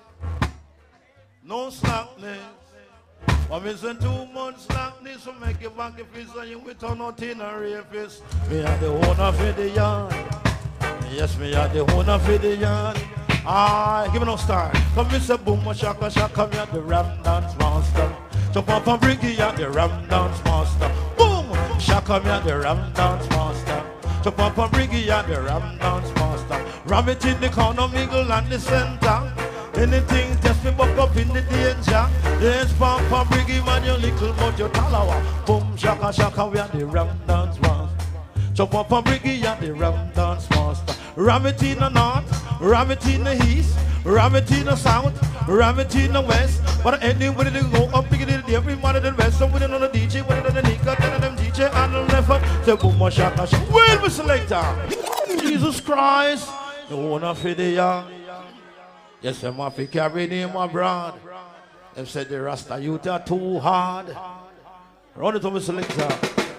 No slackness. I'm missing too much slackness to make you back if it's and you with on out in a rapist. Me are the owner for the yard. Yes, me are the owner for the yard. Ah, give me no star. Come me say boom, shaka shaka, me at the ram dance master. Jump up and bring it at the ram dance master. Boom, shaka me at the ram dance master. Jump up and bring it at the ram dance master. Ram it in the corner, mingle and the center. Anything just me buck up in the danger. Yes, Papa, bring him and your little but your talawa. Boom, shaka shaka, we are the ram dance master. Jump up and bring it at the ram dance master. Ram it in the north, ram it in the east, ram it in the south, ram it in the west. But anybody to go up, big it everybody the west. Some with another D J, with another Nika, then them D J and the left. Say boom, shaka shaka. Well, we selector. Jesus Christ, the owner for the young. Yes, I'm off to carry him abroad. They said the Rasta youth are too hard. Run it to me selector.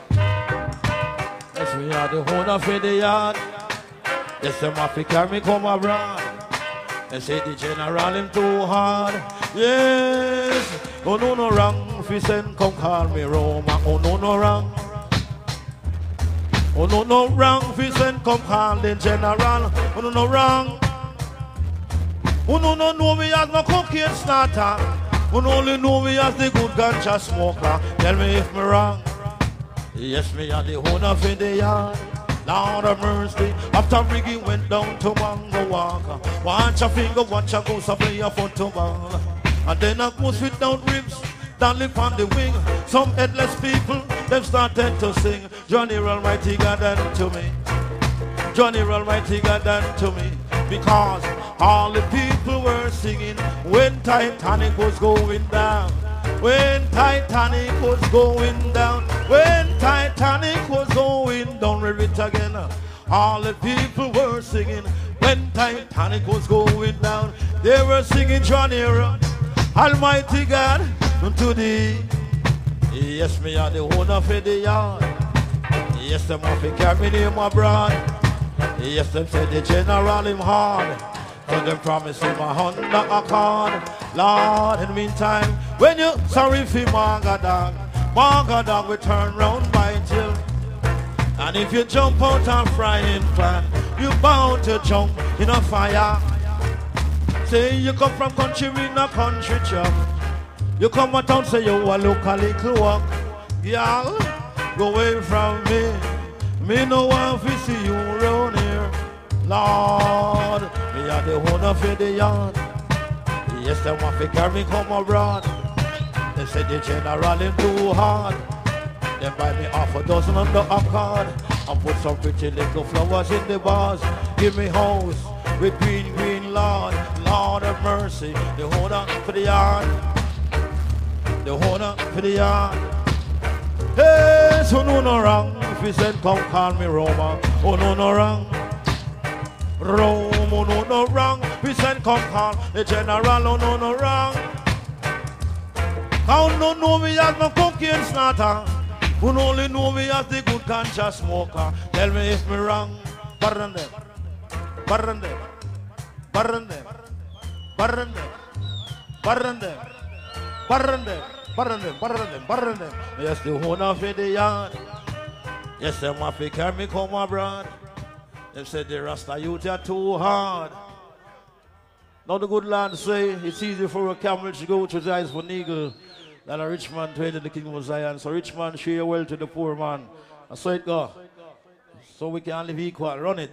Yes, we are the owner for the yard. Yes, I'm off to carry me come abroad. They say the general him too hard. Yes, oh no no wrong. If you send come call me Roma. Oh no no wrong. Oh no no wrong. If you send come call the general. Oh no no wrong. Who no no know me as no cocaine starter. Who only know me as the good ganja smoker. Tell me if me wrong. Yes, me are the owner for the yard. Lord of mercy. After Briggy went down to Mango Walker. Watch a finger, watch a goose, a play a football. And then a goose without ribs, down lip on the wing. Some headless people, them started to sing. Johnny Almighty God unto me. Johnny Almighty God unto me. Because all the people were singing when Titanic was going down. When Titanic was going down. When Titanic was going down. Read it again. All the people were singing when Titanic was going down. They were singing Johnny Almighty God unto thee. Yes, me are the owner for the yard. Yes, them have to carry him abroad. Yes, them said the general him hard. So them promise him a Honda Accord. Lord, in the meantime, when you sorry for Marga Dog, Marga Dog will turn round by till. And if you jump out a frying pan, you bound to jump in a fire. Say you come from country in a country job. You come a town, say you a look a little walk. Y'all, go away from me. Me no want to see you round here. Lord, me are the owner for the yard. Yes, they want to carry me come abroad. They say the general him too hard. They buy me off a dozen on the Accord. And put some pretty little flowers in the vase. Give me house with green, green lawn. Lord of mercy, the owner for the yard. The owner for the yard. Hey, so no no wrong. If he said come call me Roma. Oh no no wrong. Roma, oh no no wrong. We said come call the general. Oh no no wrong. How no know me as my cocaine starter. Who only know me as the good conscious smoker. Tell me if me wrong. Burn them. Burn them. Burn them. Burn them. Burn them. Burn them. Burn them. Burn them. Burn them. Yes, the owner for the yard. Yes, them have to carry me come abroad. They said the Rasta youth are too hard. Now the good land say it's easy for a camel to go to the eyes for an eagle than a rich man to enter the kingdom of Zion. So rich man share well to the poor man. And so it go. So we can live equal. Run it.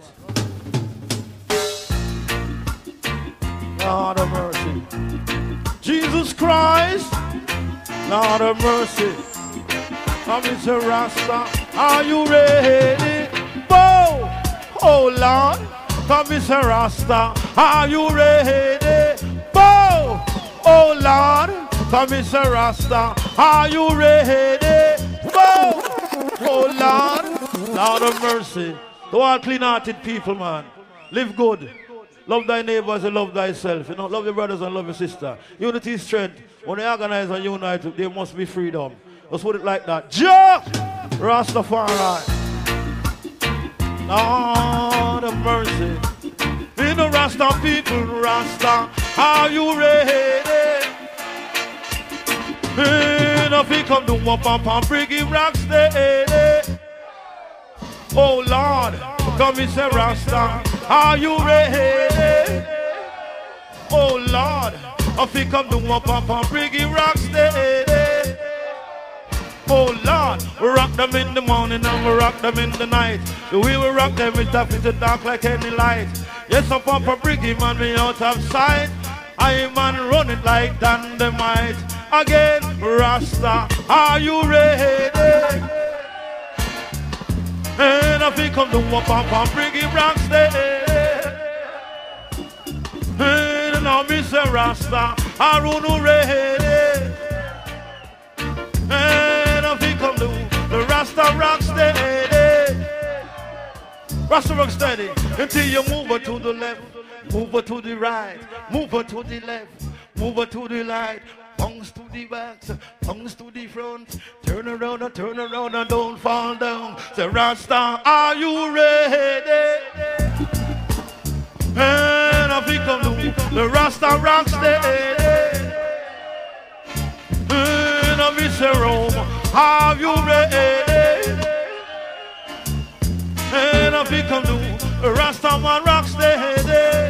Lord of mercy. Jesus Christ. Lord of mercy. I'm Mister Rasta. Are you ready? Bow. Oh Lord. Come Mister Rasta. Are you ready? Bow. Oh Lord. Come Mister Rasta. Are you ready? Bow. Oh Lord. Lord of mercy. To all clean-hearted people, man. Live good. Love thy neighbors and love thyself. You know, love your brothers and love your sister. Unity is strength. When they organize and unite, there must be freedom. Let's put it like that. Ja! Rastafari. Lord of mercy. In the Rasta people, Rasta, are you ready? And if he come to one pump and bring him rocks steady. Oh Lord, come and say Rasta, are you ready? Oh Lord, if he come to one pump and bring him rocks steady. Oh Lord, we rock them in the morning and we rock them in the night. The way we rock them is tough, it's dark like any light. Yes, I'm up a bricky man, me out of sight. I man run it like dynamite. Again, Rasta, are you ready? And if he come to one pump and bricky rocks there. And now me say Rasta, are you ready? And if he come to the Rasta rock steady. Rasta rock steady until you move her to the left, move her to the right, move her to the left, move her to the right, punks to the back, punks to the front, turn around and turn around and don't fall down. Say Rasta, are you ready? And if he come to the Rasta rock steady. And I miss a Rome, have you ready? And if he come to Rasta man rock steady.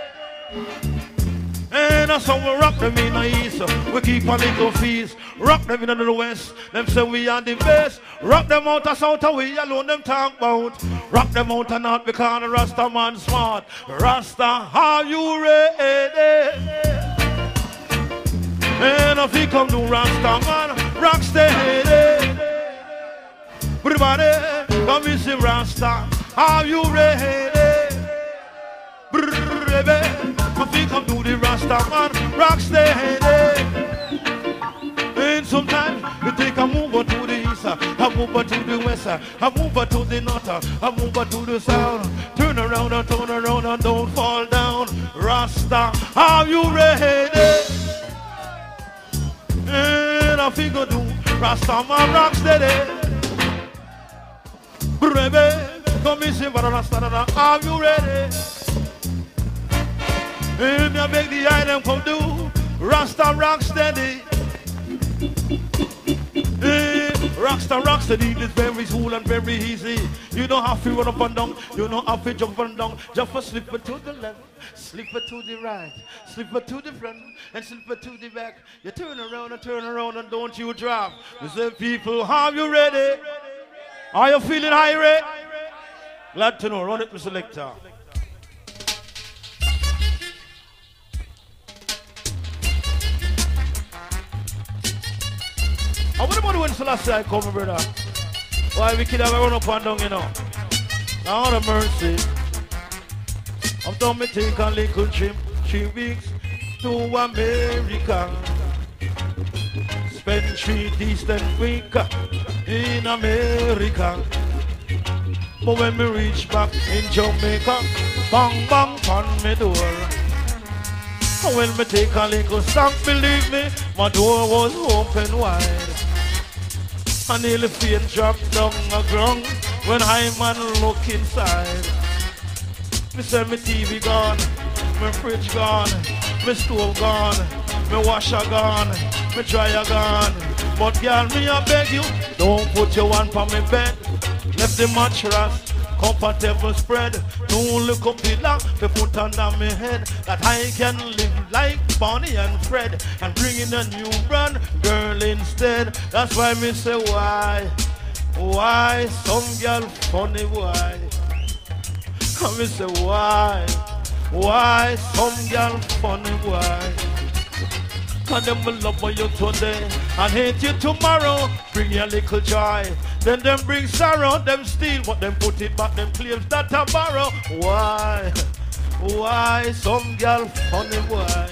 And that's how we rock them in the east. We keep a little fees. Rock them in the west. Them say we are the best. Rock them out of south and we alone them talk about. Rock them out of north because the Rasta man smart. Rasta, are you ready? And if he come to Rasta man, rock steady. Everybody, come and see Rasta, are you ready? Baby, if he come to the Rasta man, rock steady. And sometimes you take a mover to the east, a mover to the west, a mover to the north, a mover to the south. Turn around and turn around and don't fall down. Rasta, are you ready? And I figure do Rasta man rock steady. Baby, come and see Rasta, are you ready? And I beg the item come do Rasta rock steady. Hey, Rasta rock steady is very cool and very easy. You don't have to run up and down, you don't have to jump and down. Just for slip it to the left, slip it to the right, slip it to the front, and slip it to the back. You turn around and turn around and don't you drop. You say, people, are you ready? Are you feeling irate? Glad to know. Run it, Mister Selector. I wonder about when Selassie I come, brother. Why we could have a run up and down, you know. Lord of mercy. I've done me take a little trip, three weeks to America. Spend three decent weeks in America. But when me reach back in Jamaica, bang bang on me door. And when me take a little stop, believe me, my door was open wide. I nearly faint dropped down the ground when I man look inside. Me say me T V gone, me fridge gone, me stove gone, me washer gone, me dryer gone. But girl, me I beg you, don't put your one on me bed. Left the mattress, comfortable spread. No little pillow to put under me head, that I can live like Bonnie and Fred and bring in a new brand girl instead. That's why me say why, why some girl funny why? And me say why, why some girl funny why? Cause them will love you today and hate you tomorrow. Bring you a little joy, then them bring sorrow. Them steal but them put it back, them claims that I borrow. Why, why some girl funny why?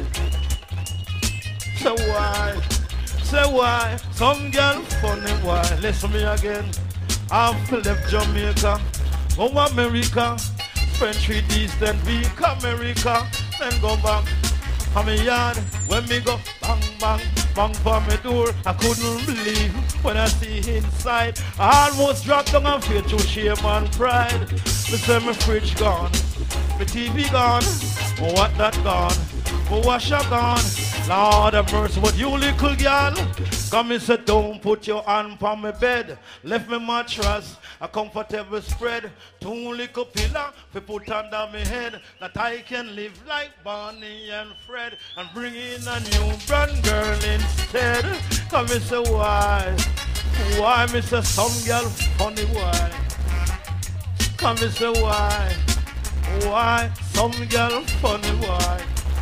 Say why, say why some girl funny why? Listen me again. I've left Jamaica, go America. Spend three decent week America, then go back. I'm a yard when me go bang bang bang for me door. I couldn't believe when I see inside. I almost dropped down and feel to shame and pride. Me say my fridge gone, my T V gone, oh what that gone, my washer gone. Lord have mercy, but you little girl, come and say don't put your hand on my bed. Left me mattress, a comfortable spread, two little pillow to put under my head, that I can live like Bonnie and Fred and bring in a new brand girl instead. Come and say why, why me say some girl funny why? Come and say why, why some girl funny why?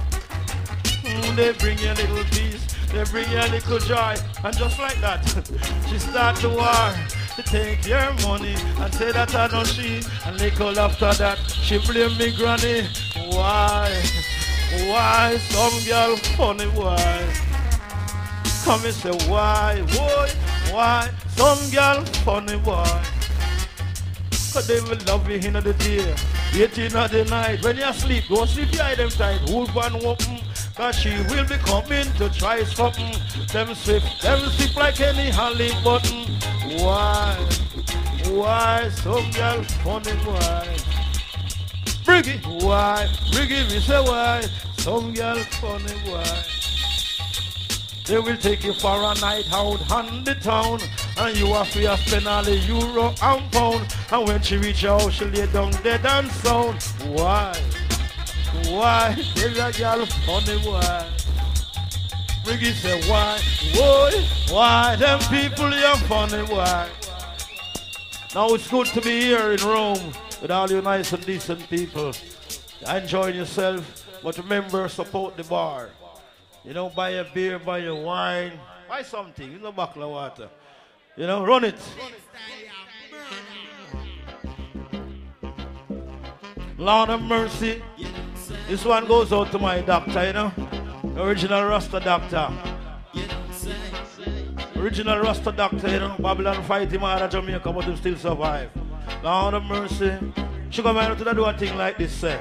Mm, they bring you a little peace, they bring you a little joy, and just like that, she start the war. To take your money and say that I know she, and little after that she blame me granny. Why, why some girl funny why? Come and say why, why, why some girl funny why? Cause they will love you in the day, yet in the night. When you sleep, go sleep your eye them tight. Hold one open, cause she will be coming to try something. Them swift, them slip like any Holly button. Why, why some girl funny why? Briggy, why, Briggy me say why, some girl funny why? They will take you for a night out on the town, and you have to spend all the euro and pound. And when she reach out, she lay down dead and sound. Why, why, there's a girl funny why? Briggy say why, why, why, them people you're funny why? Now it's good to be here in Rome with all you nice and decent people. Enjoying yourself, but remember, support the bar. You know, buy a beer, buy a wine, buy something, you know, bottle of water. You know, run it. Lord of mercy. This one goes out to my doctor, you know. Original Rasta doctor. Original Rasta doctor, you know. Babylon fight him out of Jamaica, but he still survive. Lord of mercy. Sugar man to do a thing like this, say.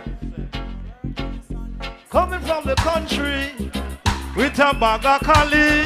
Coming from the country with a bag of Cali.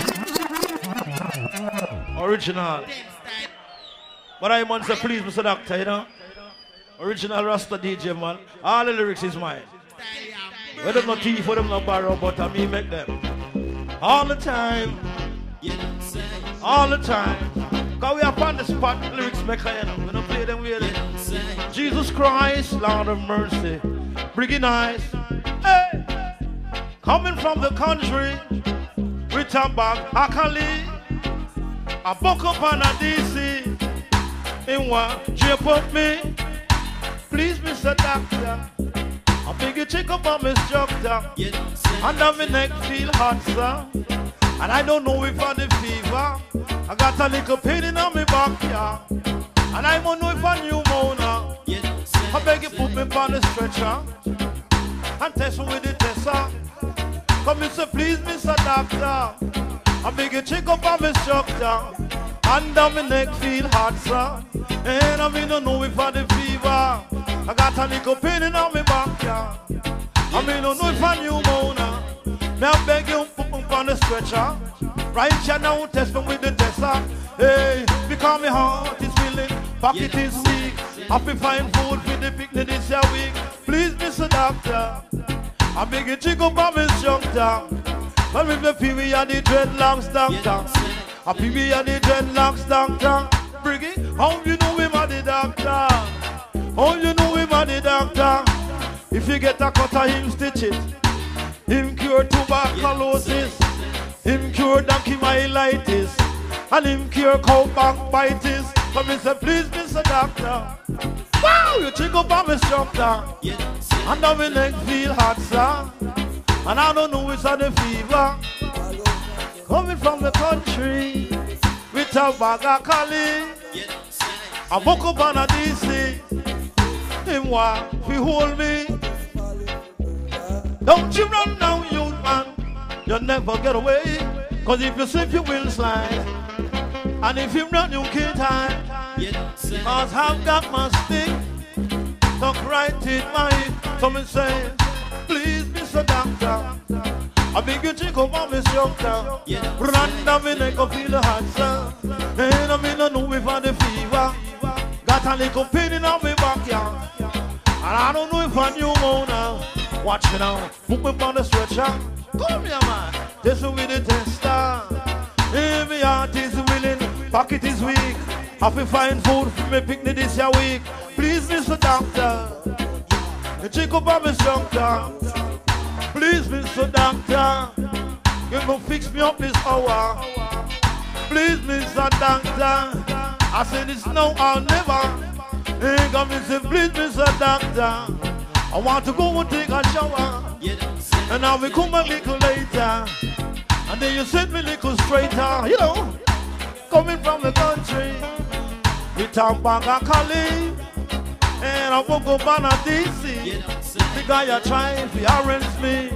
Original. But I want to say, please, Mister Doctor, you know. Original Rasta D J, man. All the lyrics is mine. Where them no thief, where them no borrow, but I me make them. All the time. All the time. Cause we are on the spot, lyrics maker, you know. We don't play them really. Jesus Christ, Lord of mercy. Bring nice. Hey. Coming from the country with a bag of Cali. I buck up on a D C. In what drape up me. Please, Mister Doctor. I big a check up on Miss Doctor. Under my neck feel hot, sir. And I don't know if I the fever. I got a little pain in on my back, yeah. And I want to know if I knew Mona. I beg you put me on the stretcher and test me with the tester. Come and say please, Mister Doctor. I beg you check up on my structure. Under my neck feel hot, sir. And I mean don't know if I the fever. I got a little pain in my back, yeah. I mean don't know if I knew Mona. May I beg you put me on the stretcher. Right here now test me with the tester. Hey, because my heart is willing, pocket is weak. Happy find food for the picnic this year week. Please, Mister Doctor, I beg you check up on my structure. But if the P V and the dreadlocks doctor, I P V and the dreadlocks doctor. Briggy, how you know him are the doctor? How you know him are the doctor? If you get a cut of him stitch it. Him cure tuberculosis. Him cure donkey myelitis. And him cure cow backbitis. Come and say please, Mister Doctor. Wow, you check up on my structure. And now my neck feel hot, sir. And I don't know it's a the fever. Coming from the country with a bag of collie. I woke up on a D C. Him want to hold me. Don't you run now, youth man. You'll never get away. Cause if you slip, you will slide. And if you run, you can't hide. Cause I've got my stick stuck right in my head. Someone say, please, Mister Doctor, I beg you check up on my structure. Run down my neck, I feel the hot, sir. And I mean, I know if I the fever. Got a little pain in my back, yeah. And I don't know if I knew Mona. Watch me now, put me on the stretcher. Come here, man, this will be the tester. If my heart is willing, pocket is weak. Have to find food for me picnic this year week. Please, Mister Doctor, you check up on my structure. Please, Mister Doctor, you can fix me up this hour. Please, Mister Doctor, I say this now or never. Hey, come and say, please, Mister Doctor, I want to go and take a shower. And now we come a little later. And then you send me a little straighter. You know, coming from the country. We talk about a collie. And I woke up on a D C. The guy you're trying to arrange me.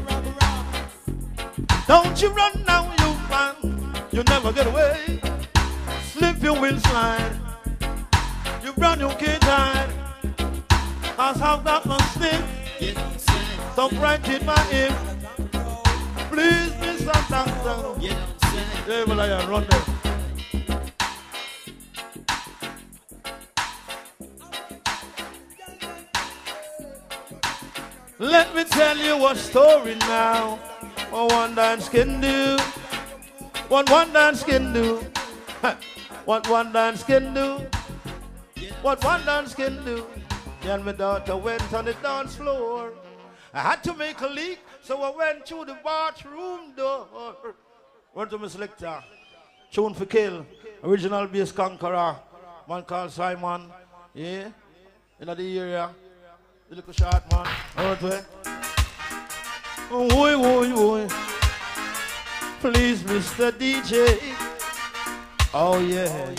Don't you run now, you man. You never get away. Slip, you will slide. You run, you can't hide. Cause I've got my stick stuck right in my hip. Please, Mister Doctor. Yeah, well, I run there. Let me tell you a story now. What one dance can do. What one dance can do. What one dance can do. What one dance can do. And my daughter went on the dance floor. I had to make a leak, so I went through the bathroom door. Went to my selector. Tune for Kill. Original bass conqueror. Man called Simon. Yeah. In the area. The little short man. Out way. Oh, oi, oi, oi. Please, Mister D J. Oh, yeah.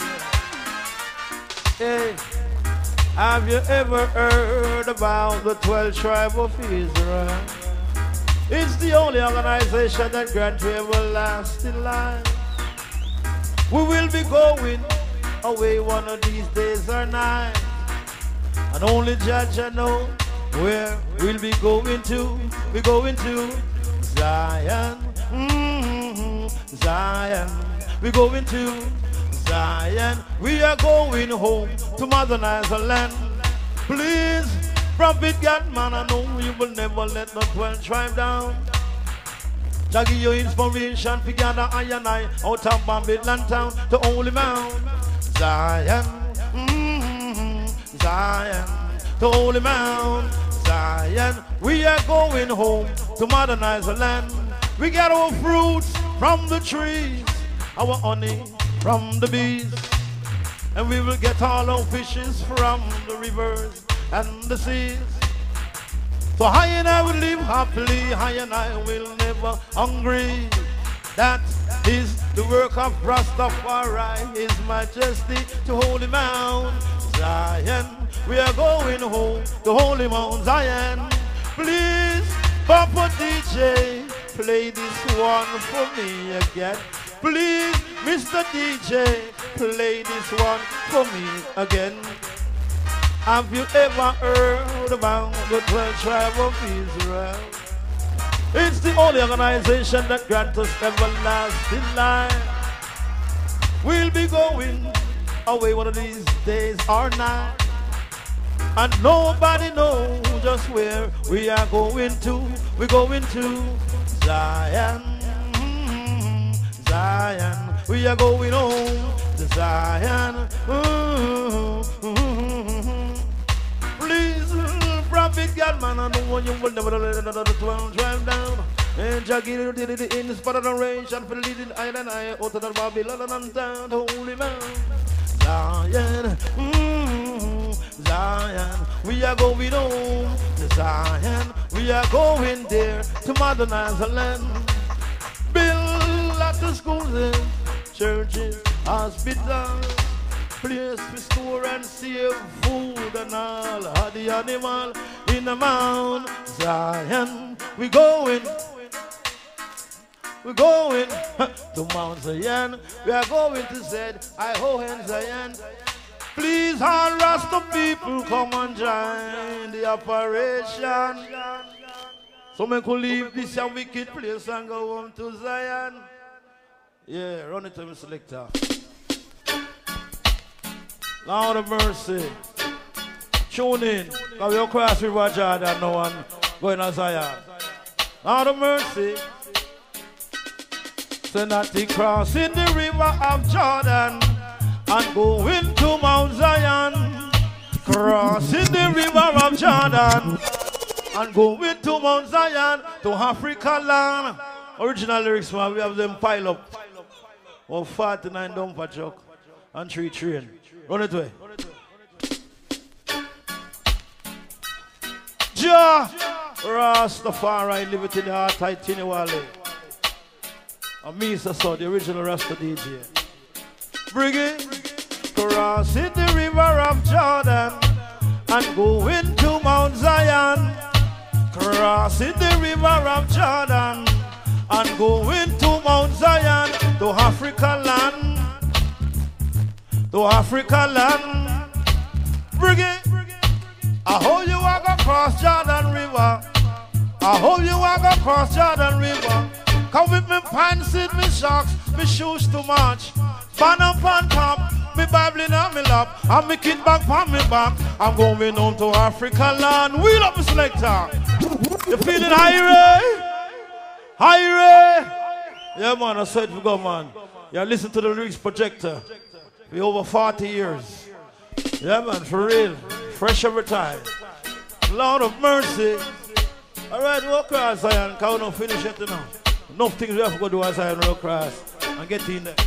Hey. Have you ever heard about the twelve tribe of Israel? It's the only organization that grants you everlasting life. We will be going away one of these days or nights. And only Judge I know where we'll be going to. We're going to Zion. Mm-hmm. Zion. We're going to Zion. We are going home to Mother Nice's land. Please, Prophet God, man, I know you will never let the twelve tribe down. Jah give you inspiration to gather I and I out of Babylon town to Holy Mount Zion. Mm-hmm. Zion, to Holy Mount Zion. We are going home to modernize the land. We get our fruits from the trees, our honey from the bees, and we will get all our fishes from the rivers and the seas. So I and I will live happily, I and I will never hungry. That is the work of Rastafari, His Majesty to Holy Mount Zion. We are going home to Holy Mount Zion. Please, Papa D J, play this one for me again. Please, Mister D J, play this one for me again. Have you ever heard about the twelve tribes of Israel? It's the only organization that grants us everlasting life. We'll be going away one of these days or nights, and nobody knows just where we are going to. We're going to Zion, mm-hmm. Zion. We are going home to Zion. Mm-hmm. Please, Prophet God, man, I know one you will never let another twelve drive down. And Jackie did it in the spot of the range and leading I and I out of the Babylon and down to Holy Mount Zion. Mm-hmm. Zion, we are going home to Zion. We are going there to modernize the land. Build lots of schools and churches, hospitals, place to store and save food and all of the animal in the Mount Zion. We going, we going to Mount Zion. We are going to Z I O N Zion. Please, all Rasta people, come and join the operation. So we could leave this a wicked place and go home to Zion. Yeah, run it to me, selector. Lord of mercy. Tune in. Because we'll cross River Jordan now and going to Zion. Lord of mercy. Say not to cross in the river of Jordan and go into Mount Zion. Cross in the river of Jordan and go into Mount Zion to Africa land. Original lyrics, man, we have them pile up. Oh, forty-nine dumper truck and three train. Run it away. Jah Rastafari live it in the heart tight in the valley. And me, so the original Rasta D J. Bring it. Cross in the river of Jordan and go into Mount Zion. Cross in the river of Jordan and go into Mount Zion to Africa land. To Africa land. Bring it. I hope you walk across Jordan River. I hope you walk across Jordan River. Come with me pants in me socks, me shoes to match. Pan up on top, me Bible in my lap, and me kid back on me back. I'm going home to Africa land. Wheel up the selector. You feeling high, Ray? High, Ray? Yeah, man, I said we go, man. Yeah, listen to the lyrics projector. We over forty years. Yeah, man, for real. Fresh every time. Lord of mercy. All right, we'll cross Zion, because we don't finish it, you know. Enough things we have to go do as Zion, we'll cross and get in there.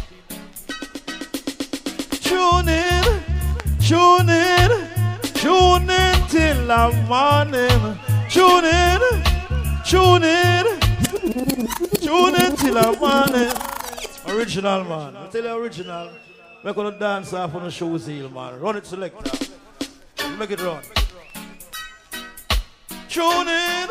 Tune in, tune in, tune in till the morning. Tune in, tune in, tune in till the morning. Original, man. I tell you, original. We're going to dance off on the shoes heel, man. Run it, selector. Make it run. Tune in,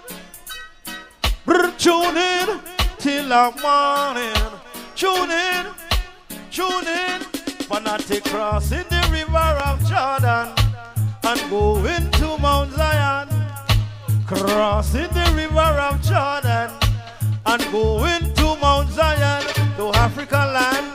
brr, tune in till the morning. Tune in, tune in. Fanatic cross in the river of Jordan and go into Mount Zion. Cross in the river of Jordan and go into Mount Zion to Africa land.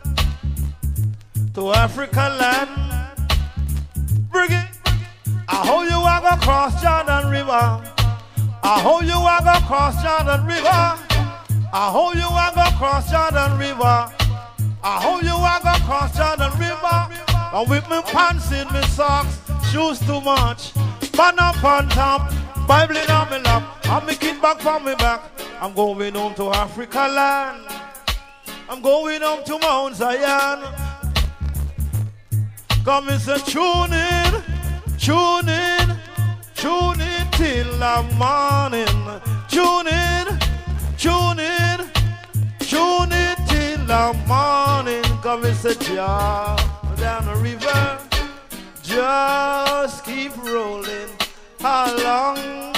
To Africa land. Bring it. I hope you walk across Jordan River. I hope you walk across Jordan River. I hope you walk across Jordan River. I hope you walk across Jordan River. And with me pants in me socks, shoes too much. Pan up on top, Bible in my lap, and me kid back from me back. I'm going home to Africa land. I'm going home to Mount Zion. Come and say tune in, tune in, tune in till the morning. Tune in, tune in, said, Jah, down the river, just keep rolling. How long?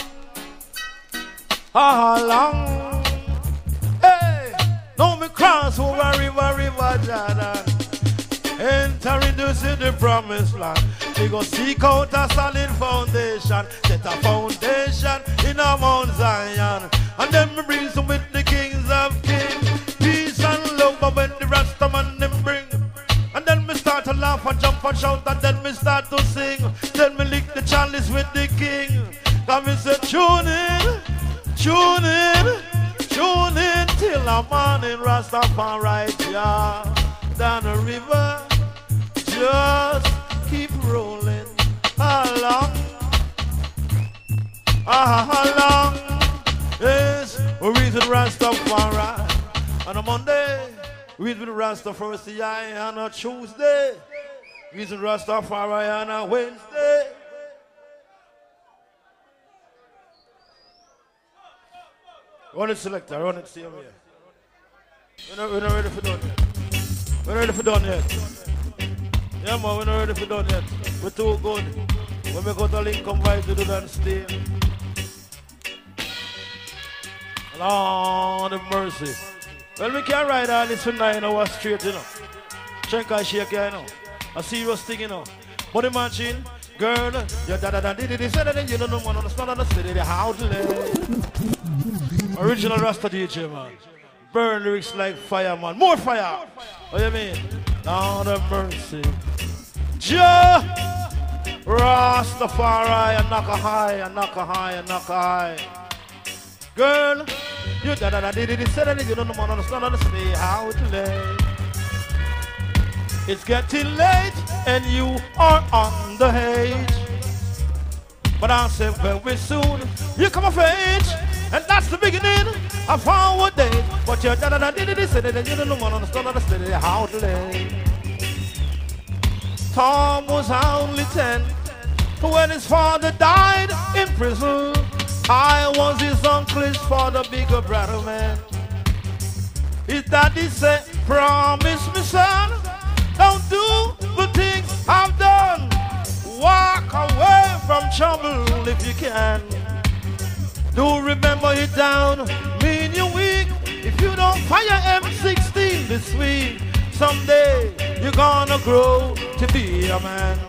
How long? Hey, no me cross over river, river Jordan. Enter into the promised land. We go seek out a solid foundation. Set a foundation in a Mount Zion. And then we bring some with the kings of kings. Peace and love, but when the Rastaman them bring. And then we start to laugh and jump and shout. And then we start to sing. Then we lick the chalice with the king. Then we say tune in, tune in, tune in till a morning. Rastafari, yeah, down the river. Just keep rolling along, along. Yes, we read with Rastafari on a Monday. We read with Rastafari on a Tuesday. We read with Rastafari on a Wednesday. Run it, selector. Run it, see over here. We're not, we're not ready for done yet. We're not ready for done yet. Yeah, man, we're not ready for done yet. We're too good. When we go to Lincoln Vibe to do that stay. Lord of mercy. Well, we can't ride all this for nine hours straight, you know. Shake and shake, you know. A serious thing, you know. But imagine, girl, you da da da did it, said it, you don't know one understand the city, how to live. Original Rasta D J, man. Burn lyrics like fire, man. More fire. What do you mean? Lord of mercy. Jah Rastafari, and knock a high, and knock a high, and knock a high. Girl, you da da da did it, said it, you don't know one understand the city, how to live. It's getting late and you are on the age. But I'll say very soon you come of age. And that's the beginning of our day. But you're da da da did it, said it, and you don't know one understand the city, how to live. Tom was only ten when his father died in prison. I was his uncle, his father, bigger brother man. His daddy said, promise me son, don't do the things I've done. Walk away from trouble if you can. Do remember it down, mean you weak. If you don't fire M sixteen this week, someday you're gonna grow to be a man.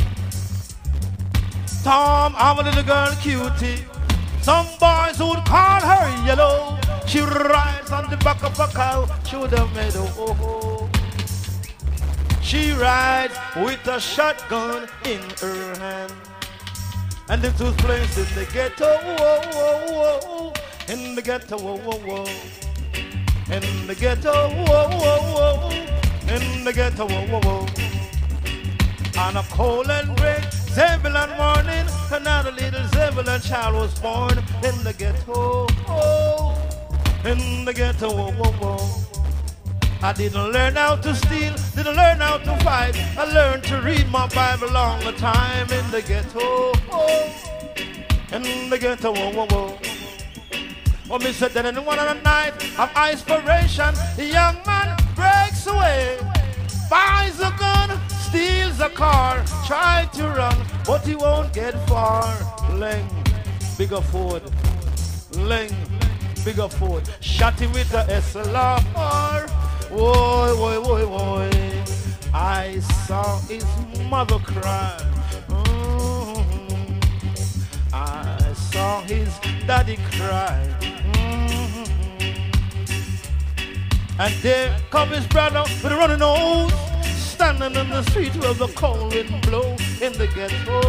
Tom, I'm a little girl cutie. Some boys would call her yellow. She rides on the back of a cow through the meadow. Oh, oh. She rides with a shotgun in her hand. And this was placed in the ghetto, whoa, whoa, whoa. In the ghetto, whoa, whoa, whoa. In the ghetto, whoa, whoa, whoa. In the ghetto, whoa, whoa, whoa. On a cold and gray Zebulon morning, another little Zebulon child was born in the ghetto, oh, in the ghetto, whoa, whoa, whoa. I didn't learn how to steal, didn't learn how to fight. I learned to read my Bible long a time in the ghetto, oh, in the ghetto, whoa, whoa, whoa. Oh, me said that in one of the night of inspiration, the young man breaks away, buys a gun, steals a car, try to run, but he won't get far. Leng, bigger Ford, Leng, bigger Ford, shot him with the S L R. Whoa, whoa, whoa, whoa. I saw his mother cry. Mm-hmm. I saw his daddy cry. Mm-hmm. And there come his brother with a running nose, standing in the street where the cold wind blow in the ghetto.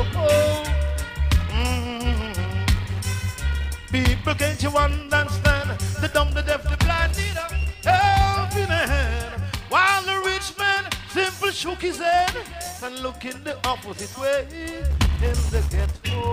Mm-hmm. People, can't you understand? The dumb, the deaf, the blind need a help in a hand. While the rich man simply shook his head and looked in the opposite way. In the ghetto,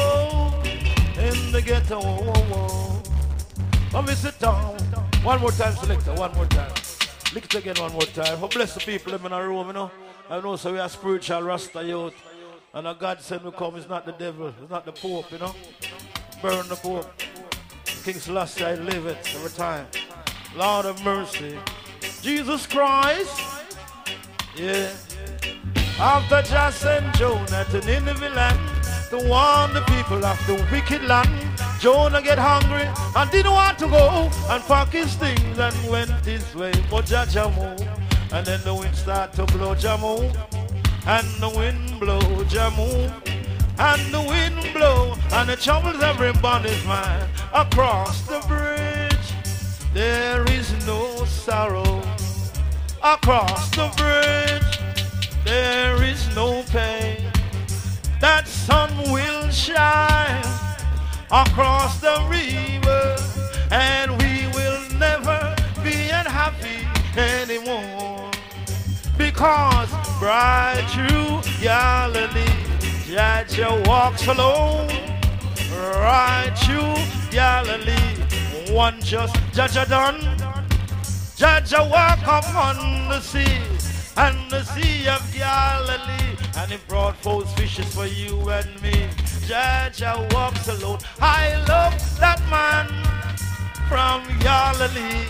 in the ghetto. Let me sit down. One more time, selector, one more time. Lick it again one more time. For bless the people in our room, you know. I know, so we are spiritual Rasta youth. And a God said we come, it's not the devil, it's not the Pope, you know. Burn the Pope. King Selassie, I live it every time. Lord of mercy. Jesus Christ, Yeah. After Jah sent Jonah to Nineveh land to warn the people of the wicked land, Jonah get hungry and didn't want to go and pack his things and went his way. But Jah Jah moved, and then the wind start to blow. Jah moved, and the wind blow. Jah moved, and the wind blow, and it troubles everybody's mind. Across the bridge there is no sorrow. Across the bridge there is no pain. That sun will shine across the river, and we will never be unhappy anymore. Because right through Galilee, Jah Jah walks alone. Right through Galilee, one just Jah Jah done. Jah Jah walk upon the sea, and the sea of Galilee, and he brought forth fishes for you and me. Jah Jah walks alone. I love that man from Galilee,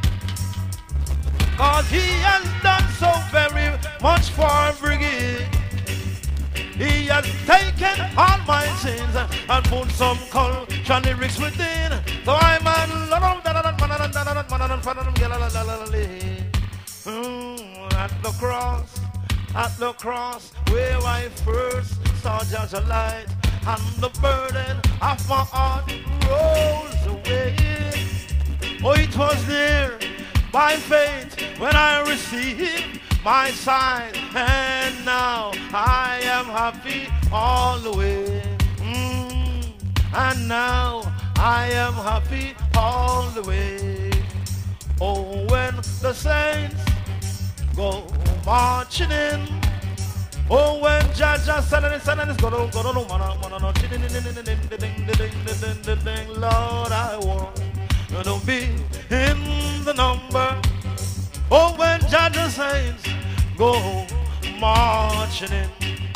cause he has done so very much for Brigade. He has taken all my sins and put some culture lyrics within. So I'm a at the cross, at the cross, where I first saw Jah Jah light, and the burden of my heart rolls away. Oh, it was there by faith when I received my sight, and now I am happy all the way. Mm, and now I am happy all the way. Oh, when the saints go marching in, oh, when Jah Jah said and said and go go go Lord, I want to be in the number. Oh, when Jah Jah saints go marching in.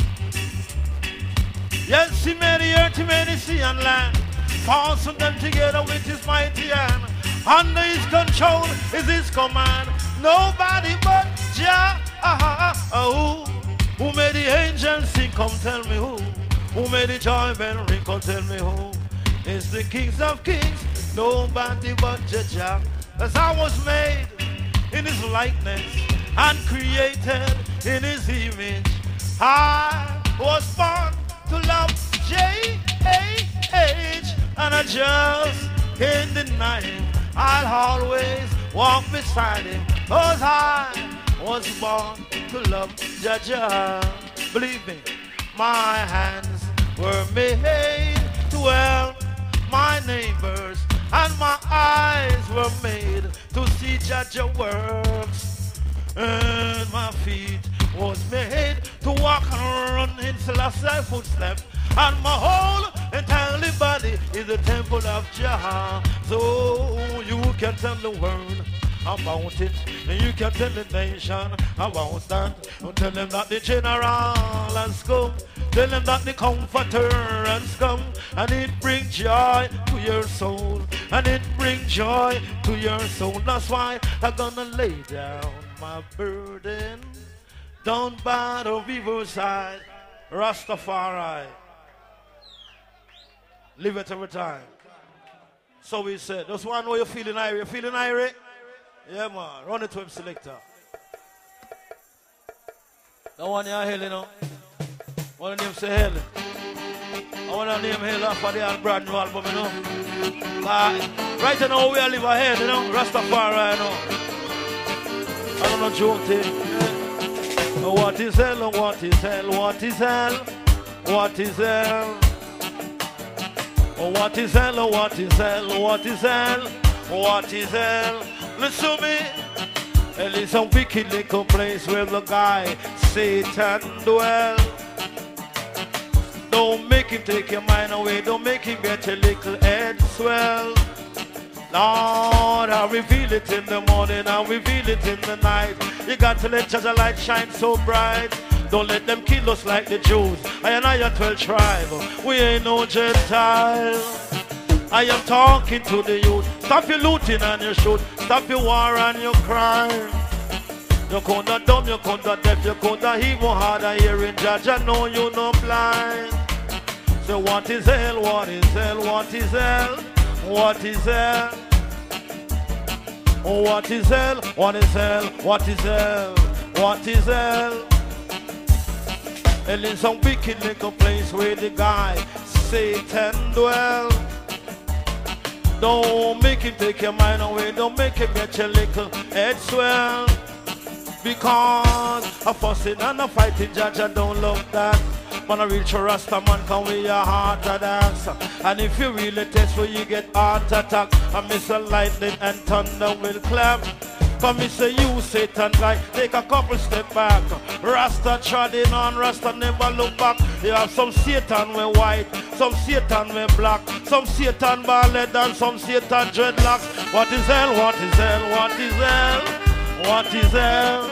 Yes, he made the earth, he made the sea and land, fastened them together with his mighty hand. Under his control is his command. Nobody but Jah, ah, ah, ah, who, who made the angels sing, come tell me who. Who made the joy bell ring, come tell me who. It's the kings of kings, nobody but Jah Jah. As I was made in his likeness and created in his image, I was born to love J A H, and I just can't deny him. I'll always walk beside him, cause I was born to love Jah Jah. Believe me, my hands were made to help my neighbors, and my eyes were made to see Jah Jah works, and my feet was made to walk and run in Celestial footsteps, and my whole entire body is the temple of Jah. So you can tell the world about it, and you can tell the nation about that. Tell them that the general has come, tell them that the comforter has come, and it brings joy to your soul, and it brings joy to your soul. That's why I'm gonna lay down my burden down by the riverside. Rastafari, live it every time. So we said, just want to know you're feeling irie. You feeling irie? Yeah, man. Run it to him, selector. That one here, hell, you know. One of them say hell. I want to name hell off of the brand new album, you know. Uh, right now, we live ahead, you know. Rastafari, you know. I don't know, joke thing. Yeah. What is hell? What is hell? What is hell? What is hell? What is hell? What is hell? What is hell? What is hell? Listen to me. Hell is a wicked little place where the guy Satan dwell. Don't make him take your mind away. Don't make him get your little head swell. Lord, I reveal it in the morning, I reveal it in the night. You got to let Jah Jah light shine so bright. Don't let them kill us like the Jews. I and I are twelve tribe. We ain't no Gentile. I am talking to the youth. Stop your looting and your shoot. Stop your war and your crime. You coulda dumb, you coulda deaf, you coulda even hard of hearing. Judge, I know you no blind. So what is hell? What is hell? What is hell? What is hell? What is hell? What is hell? What is hell? What is hell? Hell is some wicked little place where the guy Satan dwell. Don't make him take your mind away. Don't make him get your little head swell. Because a fussing and a fighting, Judge, I don't love that. When I reach a Rasta man, come with your heart attacks. And if you really test where you get heart attack, I miss a lightning and thunder will clap. Come me say you Satan guy, take a couple step back. Rasta treading on, Rasta never look back. You have some Satan with white, some Satan with black, some Satan bald and some Satan dreadlocks. What is hell? What is hell? What is hell? What is hell?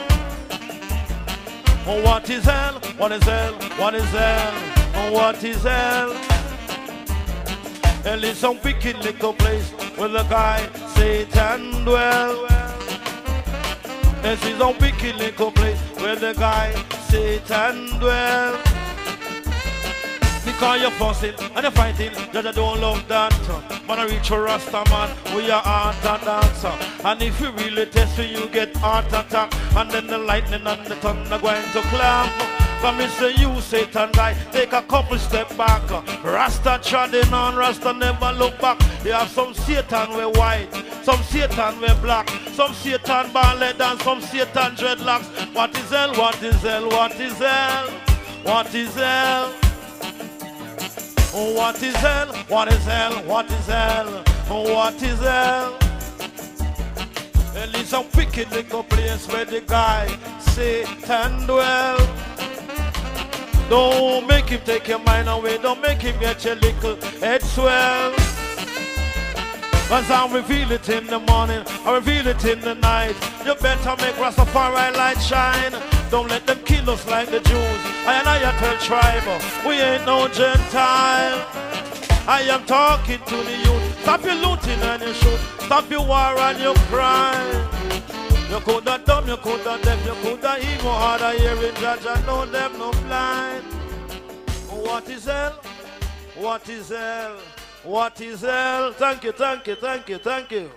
Oh, what is hell? What is hell? What is hell? Oh, what is hell? Hell is some wicked little place where the guy Satan dwell. This is a wicked little place where the guy Satan dwell. Because you're fussing and you're fighting, Judge, I don't love that. Man, I reach a Rasta man with your heart and dancer. And if you really test it, you get heart attack. And then the lightning and the thunder going to clap. Come and say you Satan guy, take a couple step back. Rasta treading on, Rasta never look back. You have some Satan with white, some Satan with black, some Satan bald and some Satan dreadlocks. What is hell? What is hell? What is hell? What is hell? Oh, what is hell? What is hell? What is hell? Oh, what is hell? Hell is a wicked little place where the guy Satan dwell. Don't make him take your mind away. Don't make him get your little head swell. Cause I reveal it in the morning, I reveal it in the night. You better make Rastafari light shine. Don't let them kill us like the Jews. I and I tell tribe, we ain't no Gentile. I am talking to the youth. Stop your looting and your shoot. Stop your war and your crime. You coulda dumb, you coulda deaf, you coulda even hard of hearing. Judge, I know them no blind. What is hell? What is hell? What is hell? Thank you, thank you, thank you, thank you.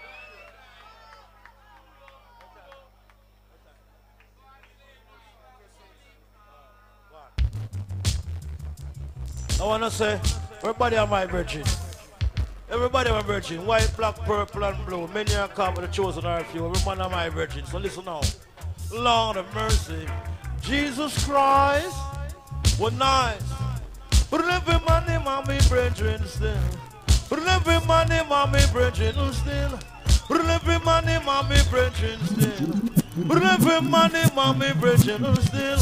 I want to say, everybody are my virgin. Everybody are my virgin. White, black, purple, and blue. Many are come with the chosen are few. Every man are my virgin. So listen now. Lord of mercy. Jesus Christ was nice. But every man name on me brethren still. But every man name on me brethren still. But every man name on me brethren still. But every man name on me brethren still.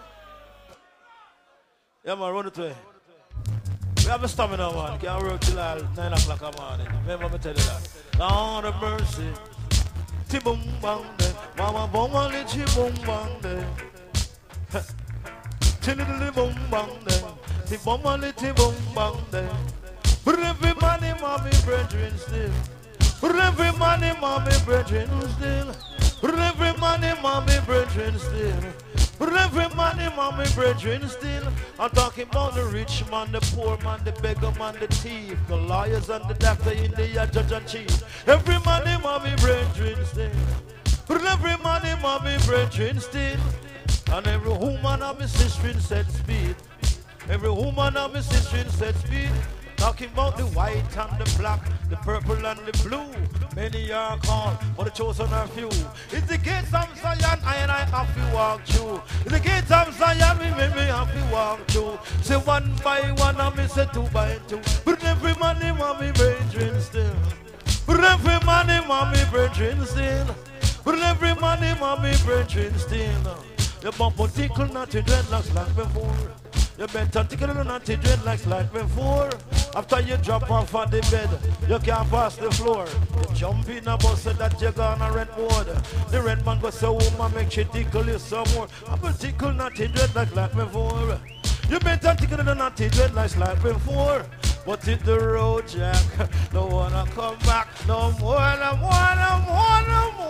Yeah man, run it away. We have a stamina man. You can't work till nine o'clock in the morning. Remember me tell you that. Lord of mercy. Tibum bang de. Mama bong li tibum bang de. Tilly bum bang de. Tibum li tibum bang de. But every man in mommy brethren still. But every man in mommy brethren still. But every man in mommy brethren still. But every man in mommy brethren still. I'm talking about the rich man, the poor man, the beggar man, the thief, the lawyers and the doctor in the judge and chief. Every man in mommy brethren still. But every man in mommy brethren still. And every woman of my sister set speed. Every woman of my sister set speed. Talking about the white and the black, the purple and the blue. Many are called, but the chosen are few. It's the gates of Zion, I and I have to walk through. It's the gates of Zion, we may have to walk through. Say one by one, I may say two by two. But every man in mommy brethren still. But every man in mommy brethren still. But every man in mommy brethren still. You bump a tickle, not to dreadlocks like before. You better tickle and not to dreadlocks like before. After you drop off on the bed, you can't pass the floor. You jump in a bus so that you're gonna rent water. The rent man goes so woman make you tickle you some more. I'm a tickle not to dreadlocks like before. You better tickle and not to dreadlocks like before. But hit the road, Jack. Don't wanna come back no more, no more, no more, no more.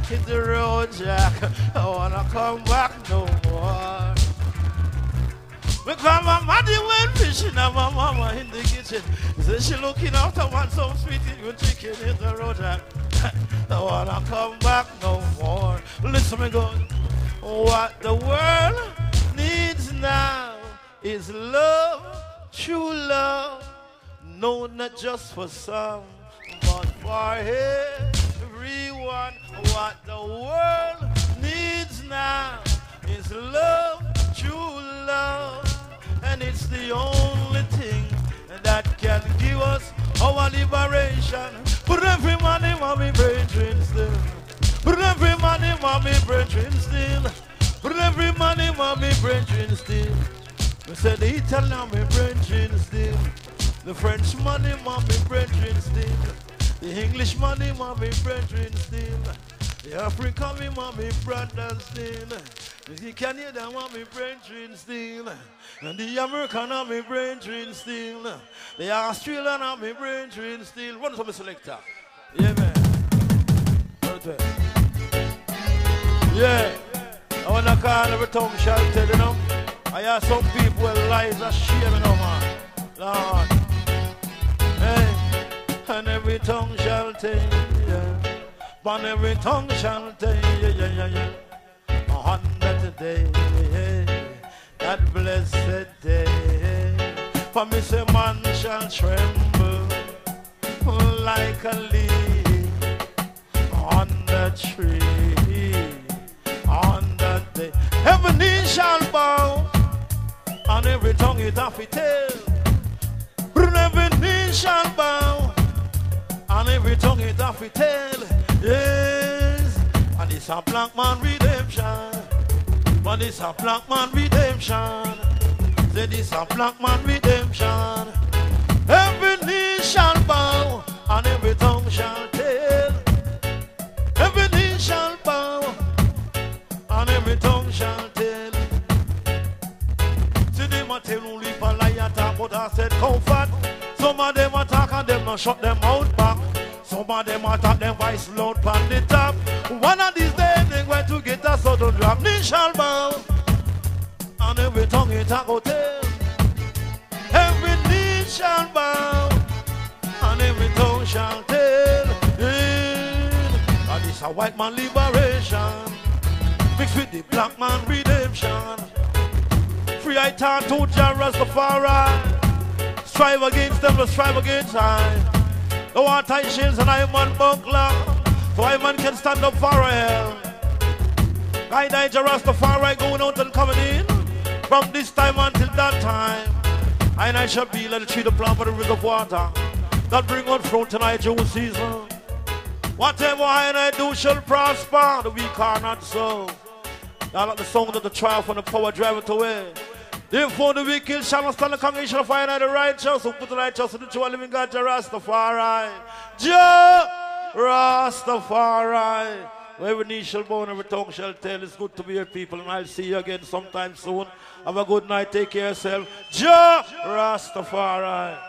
hit the road, Jack. I wanna come back no more. Because my mother went fishing and my mama in the kitchen. So she looking after one some sweet good chicken in the road, Jack. I wanna come back no more. Listen me good. What the world needs now is love, true love. No, not just for some, but for everyone. What the world needs now is love, true love. And it's the only thing that can give us our liberation. But every man in my brethren still. But every man in my brethren still. But every man in my brethren still. We said the Italian my brethren still. The French man in my brethren still. The English man in my brethren still. The African man my brothers still. The Canadian man my brethren still. And the American man my brethren still. The Australian man my brethren still. Run some selector. Yeah, man. Okay. Yeah. I want to call every tongue shall tell, you know. I hear some people with lies are shame, you know, man. Lord. Hey. And every tongue shall tell, yeah. And every tongue shall tell, yeah, yeah, yeah, yeah. On that day, that blessed day. For me say man shall tremble like a leaf on the tree. On that day, every knee shall bow, and every tongue it hath to tell. Every knee shall bow, and every tongue it hath to tell. Yes, and it's a black man redemption. And it's a black man redemption. Said it's a black man redemption. Every knee shall bow, and every tongue shall tell. Every knee shall bow, and every tongue shall tell. See them a tell only for lie talk, but I said comfort. Some of them attack and them not shut them out back. Some of them attack them voice loud on the top. One of these days they going to get a sudden drop. Knee shall bow, and every tongue it a go tell. Every knee shall bow, and every tongue shall tell. Yeah. And it's a white man liberation mixed with the black man redemption. Free I turn to Jah Rastafari. Strive against them, strive against I. The want tight shields and I man buckler, so I man can stand up for hell. Guide I Jah Rastafari going out and coming in. From this time until that time, I and I shall be like a tree to plant by the river of water that bring on fruit tonight, June season. Whatever I and I do shall prosper, the weak are not so. I like the song of the triumph and the power drive it away. Therefore the wicked shall not stand the congregation of fire and the righteous, who put the righteous in the true and living God, Jah Rastafari. Jah Rastafari. Every knee shall bow and every tongue shall tell. It's good to be here, people, and I'll see you again sometime soon. Have a good night, take care of yourself. Jah Rastafari.